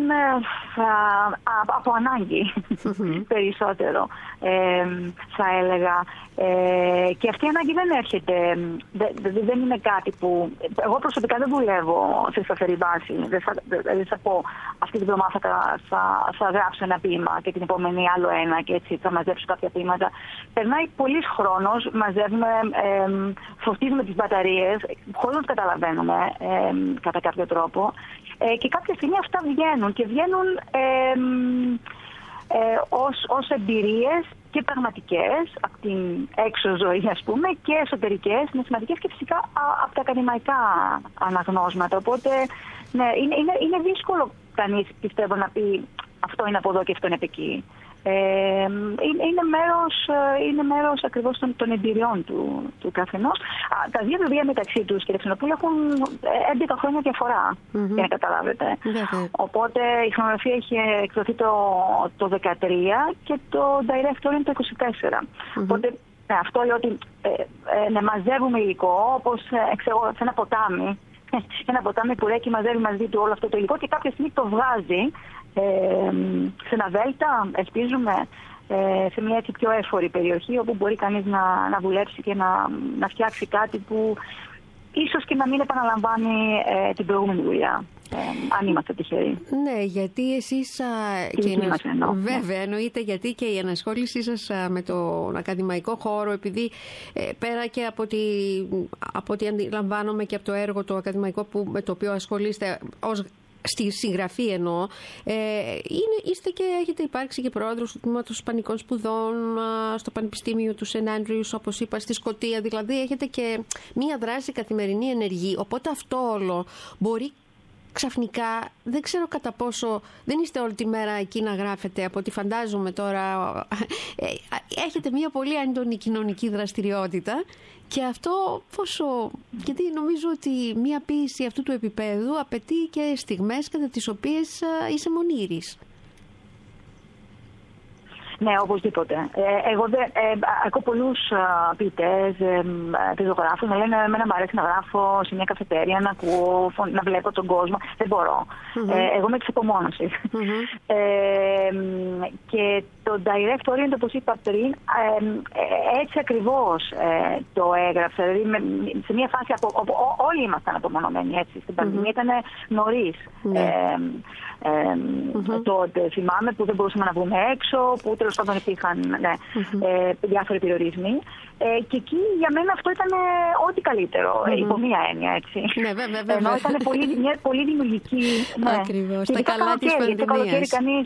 από ανάγκη περισσότερο, θα έλεγα. Και αυτή η ανάγκη δεν έρχεται, δεν είναι κάτι που... Εγώ προσωπικά δεν δουλεύω σε σταθερή βάση. Δεν θα πω αυτή την εβδομάδα θα γράψω ένα ποίημα και την επόμενη άλλο ένα και έτσι θα μαζέψω κάποια ποίηματα. Περνάει πολύς χρόνος, μαζεύουμε, φορτίζουμε τις μπαταρίες, χωρίς να το καταλαβαίνουμε κατά κάποιο τρόπο. Και κάποια στιγμή αυτά βγαίνουν και βγαίνουν ως εμπειρίες και πραγματικές από την έξω ζωή, ας πούμε, και εσωτερικές, σημαντικές και φυσικά από τα ακαδημαϊκά αναγνώσματα. Οπότε ναι, είναι δύσκολο κανείς, πιστεύω, να πει αυτό είναι από εδώ και αυτό είναι από εκεί. Είναι μέρος ακριβώς των εμπειριών του καθενός. Τα δύο βιβλία μεταξύ τους, κύριε Ξενοπούλου, έχουν 11 χρόνια διαφορά, για να καταλάβετε. Οπότε η Ιχνογραφία έχει εκδοθεί το 2013 και το Direct Orient το 2024. Οπότε αυτό λέει ότι μαζεύουμε υλικό, όπως σε ένα ποτάμι. Ένα ποτάμι που ρέκει, μαζεύει μαζί του όλο αυτό το υλικό και κάποια στιγμή το βγάζει σε ένα δέλτα, ελπίζουμε, σε μια έτσι πιο έφορη περιοχή, όπου μπορεί κανείς να δουλέψει και να φτιάξει κάτι που ίσως και να μην επαναλαμβάνει την προηγούμενη δουλειά, αν είμαστε τυχεροί. Ναι, γιατί εσείς βέβαια εννοείται, γιατί και η ενασχόλησή σας με τον ακαδημαϊκό χώρο, επειδή πέρα και από ό,τι αντιλαμβάνομαι και από το έργο το ακαδημαϊκό με το οποίο ασχολείστε στη συγγραφή εννοώ, είστε και έχετε υπάρξει και πρόεδρος του Τμήματος Ισπανικών Σπουδών στο Πανεπιστήμιο του Σεντ Άντριους, όπως είπα, στη Σκωτία. Δηλαδή έχετε και μία δράση καθημερινή ενεργή. Οπότε αυτό όλο μπορεί ξαφνικά, δεν ξέρω κατά πόσο, δεν είστε όλη τη μέρα εκεί να γράφετε, από ό,τι φαντάζομαι τώρα, έχετε μια πολύ έντονη κοινωνική δραστηριότητα και αυτό πόσο, γιατί νομίζω ότι μια ποίηση αυτού του επίπεδου απαιτεί και στιγμές κατά τις οποίες είσαι μονήρης. Ναι, οπωσδήποτε. Εγώ ακούω πολλούς ποιητές, ζωγράφους να λένε εμένα μου αρέσει να γράφω σε μια καφετέρια, να ακούω, να βλέπω τον κόσμο. Δεν μπορώ. Εγώ είμαι της υπομόνωσης. Και το Direct Orient, όπως είπα πριν, έτσι ακριβώς το έγραψα. Δηλαδή σε μια φάση όπου όλοι ήμασταν απομονωμένοι, έτσι. Στην πανδημία ήταν νωρίς. Τότε θυμάμαι που δεν μπορούσαμε να βγούμε έξω, που τέλος πάντων υπήρχαν διάφοροι περιορισμοί. Και εκεί για μένα αυτό ήταν ό,τι καλύτερο, υπό μία έννοια, έτσι. Ναι, βέβαια. Ενώ ήταν μια πολύ δημιουργική. Ακριβώς, τα καλά της πανδημίας. Το καλοκαίρι κανείς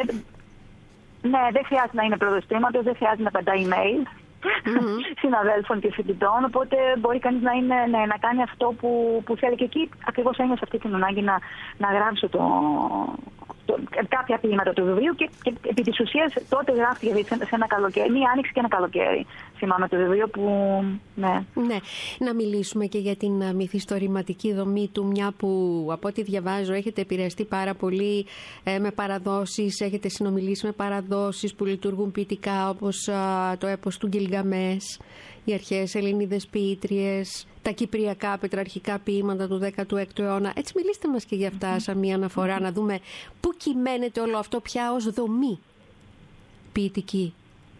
δεν χρειάζεται να είναι πρόεδρος τμήματος, δεν χρειάζεται να παντάει email συναδέλφων και φοιτητών, οπότε μπορεί κανείς να κάνει αυτό που θέλει. Και εκεί ακριβώς ένιωσα αυτή την ανάγκη να γράψω κάποια ποίηματα του βιβλίου και επί της ουσίας τότε γράφτηκε σε ένα καλοκαίρι, μία άνοιξη και ένα καλοκαίρι. Θυμάμαι το βιβλίο που. Ναι. Ναι. Να μιλήσουμε και για την μυθιστορηματική δομή του, μια που από ό,τι διαβάζω έχετε επηρεαστεί πάρα πολύ με παραδόσεις, έχετε συνομιλήσει με παραδόσεις που λειτουργούν ποιητικά, όπως το έπος του Γκιλγκαμές, οι αρχαίες Ελληνίδες ποιήτριες, τα κυπριακά πετραρχικά ποίηματα του 16ου αιώνα. Έτσι μιλήστε μας και για αυτά σαν μια αναφορά, να δούμε πού κυμαίνεται όλο αυτό πια ως δομή ποιητική.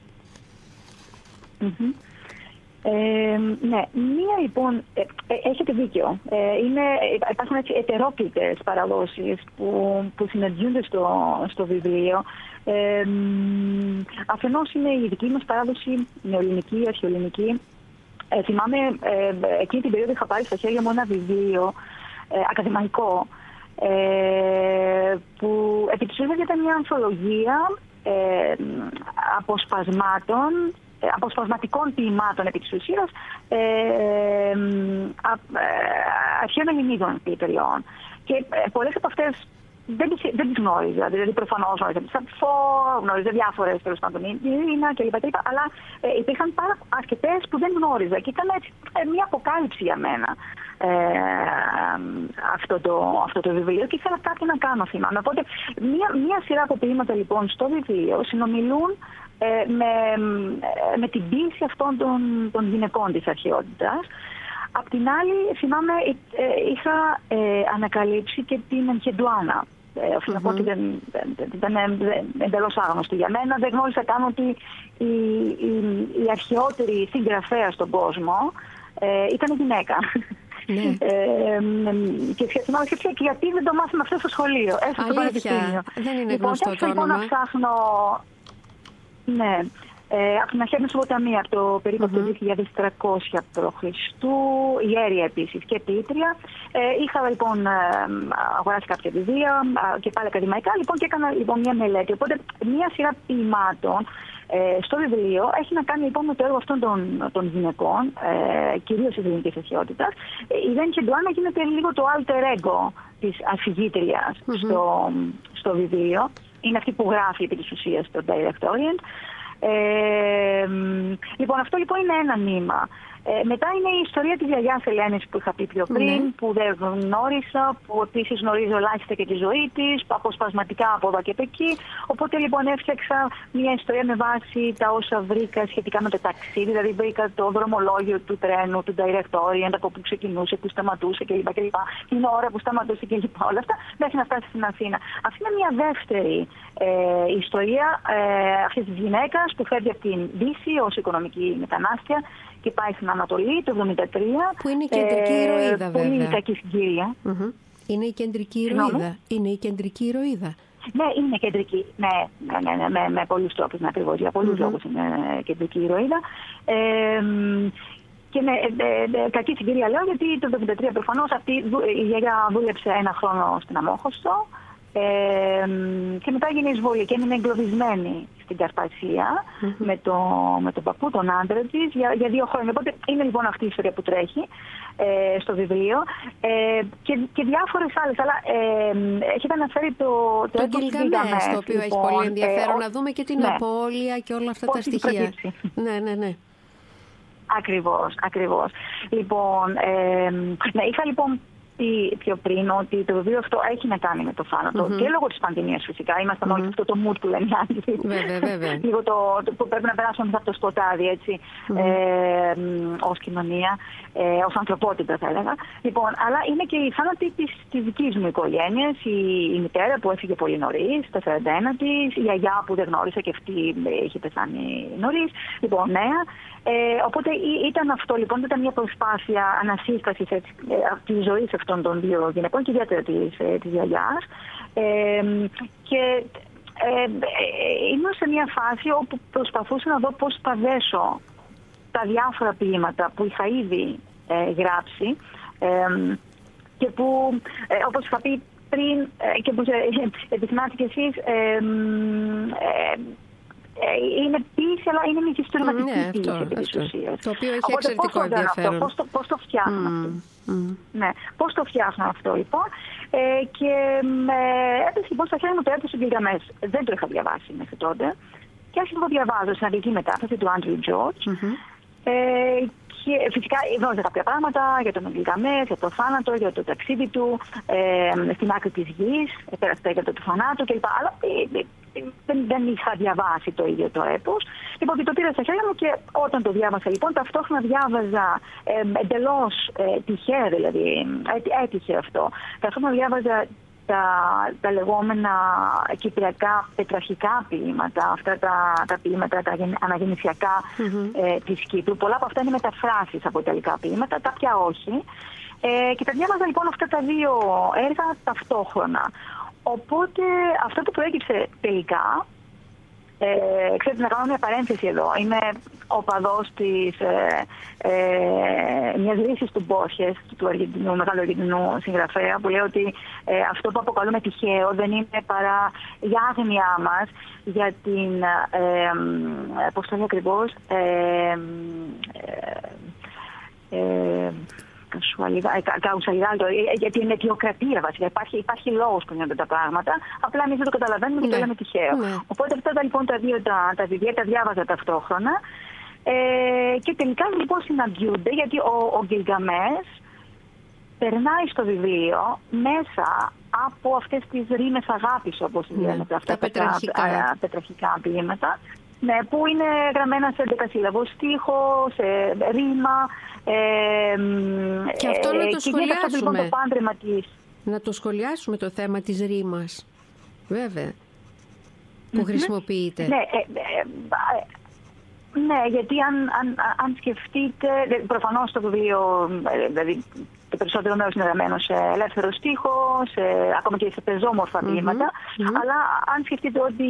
Ναι, μία λοιπόν, έχετε δίκιο. Υπάρχουν έτσι ετερόκλητες παραδόσεις που συναντιούνται στο βιβλίο. Αφενός είναι η δική μας παράδοση νεοελληνική, αρχαιοελληνική. Θυμάμαι εκείνη την περίοδο είχα πάρει στα χέρια μου ένα βιβλίο ακαδημαϊκό που επί της ουσίας ήταν μια ανθολογία αποσπασματικών ποιημάτων επί της ουσίας αρχαίων Ελληνίδων ποιητριών. Και πολλές από αυτές δεν τις γνώριζα, δηλαδή προφανώς γνώριζα τη Σαπφό, γνώριζα διάφορες τέλος πάντων Ειρήνα κλπ. Αλλά υπήρχαν αρκετές που δεν γνώριζα και ήταν έτσι μια αποκάλυψη για μένα αυτό το βιβλίο και ήθελα κάτι να κάνω, θυμάμαι. Οπότε μια σειρά από ποίηματα λοιπόν στο βιβλίο συνομιλούν με την ποίηση αυτών των γυναικών της αρχαιότητας. Απ' την άλλη, θυμάμαι, είχα ανακαλύψει και την Ενχεντουάνα. Οφείλω να πω ότι δεν ήταν εντελώς άγνωστη για μένα. Δεν γνώρισα καν ότι η αρχαιότερη συγγραφέα στον κόσμο ήταν γυναίκα. Και θυμάμαι και γιατί δεν το μάθαμε αυτό στο σχολείο, έστω στο πανεπιστήμιο. Δεν είναι γνωστό το όνομα. Να ψάχνω. Ναι. Από την αρχαία Μεσοποταμία, από το περίπου το 2300 π.Χ., η Έρια επίσης και ποιήτρια. Είχα λοιπόν αγοράσει κάποια βιβλία και πάλι ακαδημαϊκά λοιπόν, και έκανα λοιπόν μια μελέτη. Οπότε μια σειρά ποιημάτων στο βιβλίο έχει να κάνει λοιπόν με το έργο αυτών των γυναικών, κυρίως της ελληνικής αρχαιότητας. Η Δένη Χεντουάνα γίνεται λίγο το alter ego της αφηγήτριας στο βιβλίο. Είναι αυτή που γράφει επί της ουσίας το Direct Orient. Λοιπόν, αυτό λοιπόν είναι ένα νήμα. Μετά είναι η ιστορία της γιαγιάς Ελένης που είχα πει πιο πριν, που δεν γνώρισα, που επίσης γνωρίζω ελάχιστα και τη ζωή της, αποσπασματικά από εδώ και από εκεί. Οπότε λοιπόν έφτιαξα μια ιστορία με βάση τα όσα βρήκα σχετικά με το ταξίδι. Δηλαδή βρήκα το δρομολόγιο του τρένου, του Direct Orient, από που ξεκινούσε, που σταματούσε κλπ. Την ώρα που σταματούσε κλπ. Όλα αυτά μέχρι να φτάσει στην Αθήνα. Αυτή είναι μια δεύτερη ιστορία αυτής της γυναίκας που φεύγει από την Δύση ως οικονομική μετανάστια και πάει στην Ανατολή το 1973. Που είναι η κεντρική ηρωίδα, βέβαια. Πολύ κακή συγκύρια. Είναι η κεντρική ηρωίδα. Είναι η κεντρική ηρωίδα. Ναι, είναι κεντρική. Ναι, με πολλούς τρόπους, ακριβώς. Για πολλούς λόγους είναι κεντρική ηρωίδα. Και κακή συγκυρία λέω, γιατί το 1973 προφανώς αυτή η γιαγιά δούλεψε ένα χρόνο στην Αμόχωστο. Και μετά έγινε εισβολή και έμεινε εγκλωβισμένη στην Καρπασία με τον παππού, τον άντρα της, για 2 χρόνια. Οπότε είναι λοιπόν αυτή η ιστορία που τρέχει στο βιβλίο και διάφορες άλλες. Αλλά έχετε αναφέρει το Γκιλγκαμές, το οποίο έχει πολύ ενδιαφέρον. Να δούμε και την απώλεια και όλα αυτά τα στοιχεία. Ναι. Ακριβώς. Λοιπόν, είχα λοιπόν πει πιο πριν ότι το βιβλίο αυτό έχει να κάνει με το θάνατο και λόγω της πανδημίας φυσικά. Είμαστε όλοι αυτό το mood που λένε οι άλλοι. Βέβαια. Λίγο που πρέπει να περάσουμε μετά από το σκοτάδι, έτσι, ως κοινωνία, ως ανθρωπότητα θα έλεγα. Λοιπόν, αλλά είναι και η θάνατη της δικής μου οικογένειας, η μητέρα που έφυγε πολύ νωρίς, τα 41 της, η γιαγιά που δεν γνώρισα και αυτή είχε πεθάνει νωρίς, λοιπόν, νέα. Οπότε ήταν αυτό λοιπόν, ήταν μια προσπάθεια ανασύστασης της ζωής αυτών των 2 γυναικών και ιδιαίτερα της γιαγιάς. Και ήμουν σε μια φάση όπου προσπαθούσα να δω πώς θα δέσω τα διάφορα ποίηματα που είχα ήδη γράψει και που, όπως είχα πει πριν και που επιθυμάτε κι εσείς, είναι ποίηση, αλλά είναι μυθιστορηματική ποίηση επί της ουσίας. Το οποίο έχει εξαιρετικό ενδιαφέρον. Πώς το φτιάχνω αυτό. Ναι, πώς το φτιάχνω αυτό λοιπόν. Και έπεσε λοιπόν στα χέρια μου το έπος του Γκιλγκαμές. Δεν το είχα διαβάσει μέχρι τότε. Και άρχισα να το διαβάζω σε αγγλική μετάφραση του Άντριου Τζόρτζ. Και φυσικά γνώριζα κάποια πράγματα για τον Γκιλγκαμές, για το θάνατο, για το ταξίδι του στην άκρη της γης, πέρα στα έγκατα του θανάτου κλπ. Αλλά δεν είχα διαβάσει το ίδιο το έπος. Λοιπόν, και το πήρα στα χέρια μου και όταν το διάβασα, λοιπόν, ταυτόχρονα διάβαζα εντελώς τυχαία, δηλαδή έτυχε αυτό. Ταυτόχρονα διάβαζα τα λεγόμενα κυπριακά πετραχικά ποίηματα, αυτά τα ποίηματα, τα αναγεννησιακά της Κύπρου. Πολλά από αυτά είναι μεταφράσεις από ιταλικά ποίηματα, τα πια όχι. Και τα διάβαζα λοιπόν αυτά τα δύο έργα ταυτόχρονα. Οπότε αυτό που προέκυψε τελικά, ξέρετε, να κάνω μια παρένθεση εδώ. Είμαι οπαδός μιας λύσης του Μπόρχες, του μεγάλου Αργεντινού συγγραφέα, που λέει ότι αυτό που αποκαλούμε τυχαίο δεν είναι παρά η άγνοιά μας για την, πώς το λέει ακριβώς, για την αιτιοκρατία βασικά. Υπάρχει λόγος που γίνονται τα πράγματα. Απλά εμείς δεν το καταλαβαίνουμε και το λέμε τυχαίο. Οπότε αυτά λοιπόν τα δύο τα βιβλία τα διάβαζα ταυτόχρονα. Και τελικά λοιπόν συναντιούνται, γιατί ο Γκιλγκαμές περνάει στο βιβλίο μέσα από αυτές τις ρήμες αγάπης, όπως λένε, αυτά τα πετραχικά ποίηματα. Ναι, που είναι γραμμένα σε 11σύλλαβο στίχο, σε ρήμα. Και αυτό να το σχολιάσουμε. Λοιπόν, το πάντρεμα της... Να το σχολιάσουμε το θέμα της ρήμας, βέβαια, που χρησιμοποιείται. Ναι, γιατί αν σκεφτείτε, προφανώς το βιβλίο, δηλαδή το περισσότερο μέρος είναι γραμμένο σε ελεύθερο στίχο, ακόμα και σε πεζόμορφα ποίηματα, αλλά αν σκεφτείτε ότι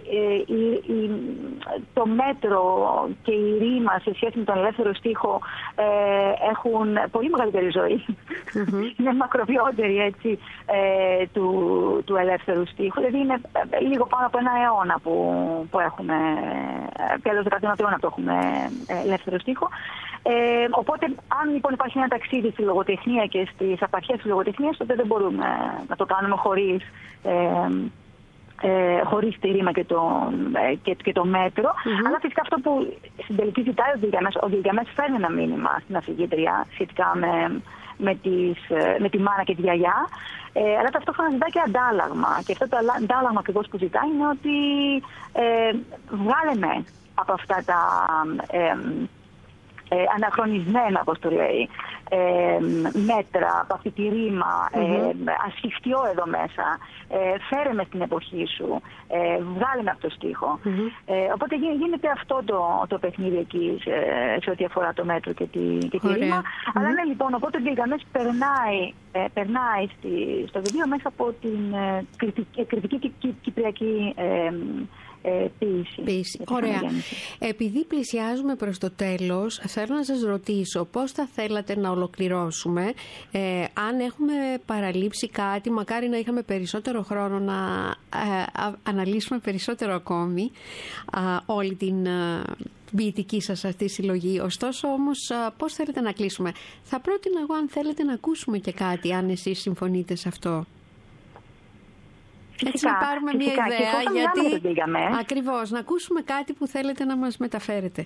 το μέτρο και η ρήμα σε σχέση με τον ελεύθερο στίχο έχουν πολύ μεγαλύτερη ζωή, είναι μακροβιότερη έτσι, του ελεύθερου στίχου, δηλαδή είναι λίγο πάνω από ένα αιώνα που έχουμε, τέλος 19ου αιώνα που έχουμε ελεύθερο στίχο. Οπότε, αν λοιπόν υπάρχει ένα ταξίδι στη λογοτεχνία και στις απαρχές της λογοτεχνίας, τότε δεν μπορούμε να το κάνουμε χωρίς τη ρήμα και το μέτρο. Αλλά φυσικά αυτό που στην τελική ζητάει ο Γκιλγκαμές φέρνει ένα μήνυμα στην αφηγήτρια σχετικά με τη μάνα και τη γιαγιά, αλλά ταυτόχρονα ζητάει και αντάλλαγμα. Και αυτό το αντάλλαγμα ακριβώς που ζητάει είναι ότι βγάλε με από αυτά τα αναχρονισμένα, όπως το λέει, μέτρα, από αυτή τη ρήμα, ασφιχτιώ εδώ μέσα, φέρε με στην εποχή σου, βγάλε με από το στίχο. Οπότε γίνεται αυτό το παιχνίδι εκεί σε ό,τι αφορά το μέτρο και τη ρήμα. Αλλά ναι, λοιπόν, οπότε ο Γκιλγκαμές περνάει στο βιβλίο μέσα από την κριτική και κυπριακή ποίηση. Ωραία. Επειδή πλησιάζουμε προς το τέλος, θέλω να σας ρωτήσω πώς θα θέλατε να ολοκληρώσουμε, αν έχουμε παραλείψει κάτι, μακάρι να είχαμε περισσότερο χρόνο να αναλύσουμε περισσότερο ακόμη όλη την ποιητική σας αυτή συλλογή. Ωστόσο όμως, πώς θέλετε να κλείσουμε? Θα πρότεινα εγώ, αν θέλετε, να ακούσουμε και κάτι, αν εσείς συμφωνείτε σε αυτό. Έτσι να πάρουμε μια ιδέα, γιατί ακριβώς να ακούσουμε κάτι που θέλετε να μας μεταφέρετε.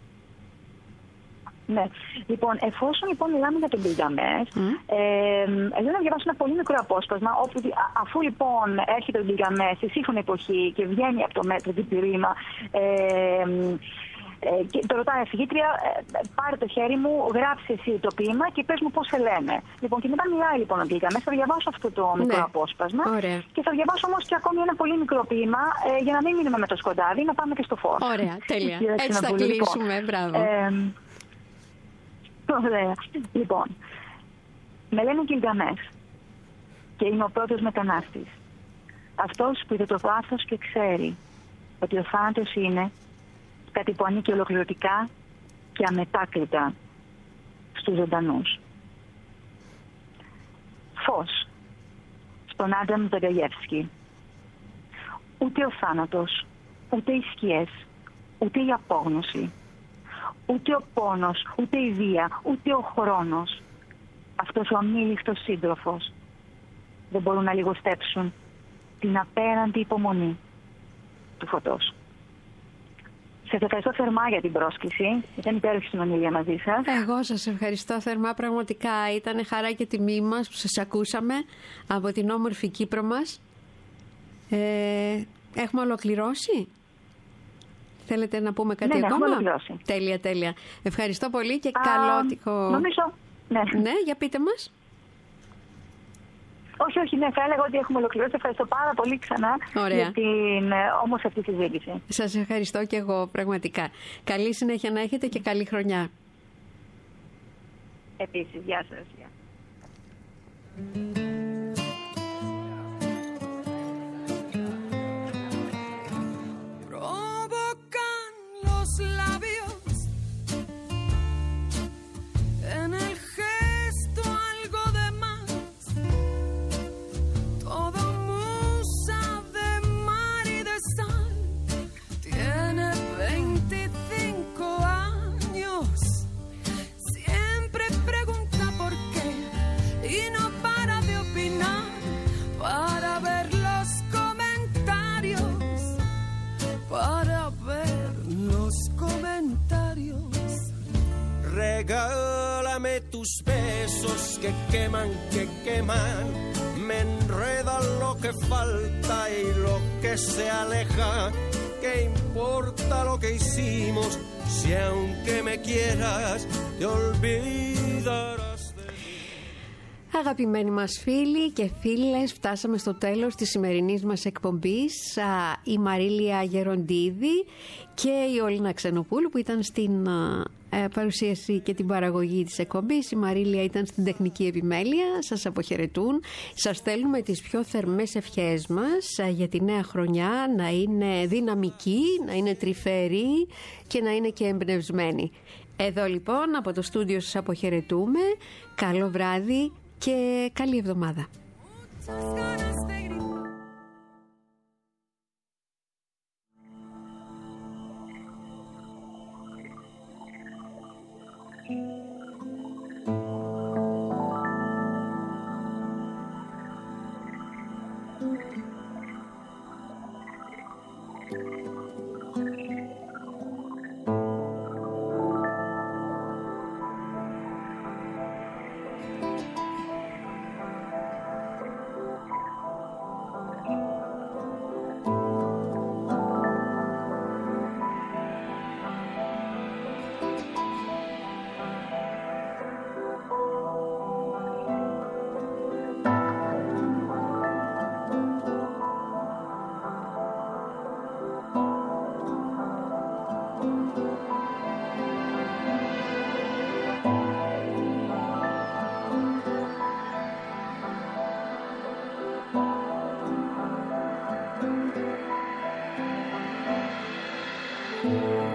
Ναι. Λοιπόν, εφόσον λοιπόν μιλάμε για τον Γκιλγκαμές, εγώ να διαβάσω ένα πολύ μικρό απόσπασμα, όπου αφού λοιπόν έρχεται ο Γκιλγκαμές στη σύγχρονη εποχή και βγαίνει από το μέτρο την ρήμα, και το ρωτάει η αφηγήτρια, πάρε το χέρι μου, γράψε εσύ το ποίημα και πες μου πώς σε λένε. Λοιπόν, και μετά μιλάει λοιπόν ο Γκιλγκαμές, θα διαβάσω αυτό το μικρό απόσπασμα. Ωραία. Και θα διαβάσω όμως και ακόμη ένα πολύ μικρό ποίημα, για να μην μείνουμε με το σκοτάδι, να πάμε και στο φως. Ωραία, τέλεια. Έτσι θα κλείσουμε, μπράβο. Ωραία. Λοιπόν, με λένε Γκιλγκαμές και είμαι ο πρώτος μετανάστης. Αυτός που είδε το βάθος και ξέρει ότι ο θάνατος είναι κάτι που ανήκει ολοκληρωτικά και αμετάκλητα στους ζωντανούς. Φως στον Άνταμ Ζαγκαγεύσκι. Ούτε ο θάνατος, ούτε οι σκιές, ούτε η απόγνωση, ούτε ο πόνος, ούτε η βία, ούτε ο χρόνος. Αυτός ο αμήλικτος σύντροφος. δεν μπορούν να λιγοστέψουν την απέραντη υπομονή του φωτός. Σας ευχαριστώ θερμά για την πρόσκληση. Ήταν υπέροχη συνομιλία μαζί σας. Εγώ σας ευχαριστώ θερμά. Πραγματικά ήταν χαρά και τιμή μας που σας ακούσαμε από την όμορφη Κύπρο μας. Έχουμε ολοκληρώσει. Θέλετε να πούμε κάτι ακόμα? Έχουμε ολοκληρώσει. Τέλεια. Ευχαριστώ πολύ και καλό τυχό. Νομίζω. Ναι, για πείτε μας. Όχι, ναι, θα έλεγα ότι έχουμε ολοκληρώσει. Ευχαριστώ πάρα πολύ ξανά για την όμως αυτή τη συζήτηση. Σας ευχαριστώ και εγώ πραγματικά. Καλή συνέχεια να έχετε και καλή χρονιά. Επίσης, γεια σας. Regálame tus besos que queman, me enredan lo que falta y lo que se aleja. ¿Qué importa lo que hicimos si aunque me quieras te olvidarás de mí? Αγαπημένοι μας φίλοι και φίλες, φτάσαμε στο τέλος της σημερινής μας εκπομπής. Η Μαρίλια Γεροντίδη και η Όλινα Ξενοπούλου που ήταν στην παρουσίαση και την παραγωγή της εκπομπής. Η Μαρίλια ήταν στην τεχνική επιμέλεια. Σας αποχαιρετούν. Σας στέλνουμε τις πιο θερμές ευχές μας για τη νέα χρονιά, να είναι δυναμική, να είναι τρυφερή και να είναι και εμπνευσμένη. Εδώ λοιπόν από το στούντιο σας αποχαιρετούμε. Καλό βράδυ και καλή εβδομάδα. Thank you.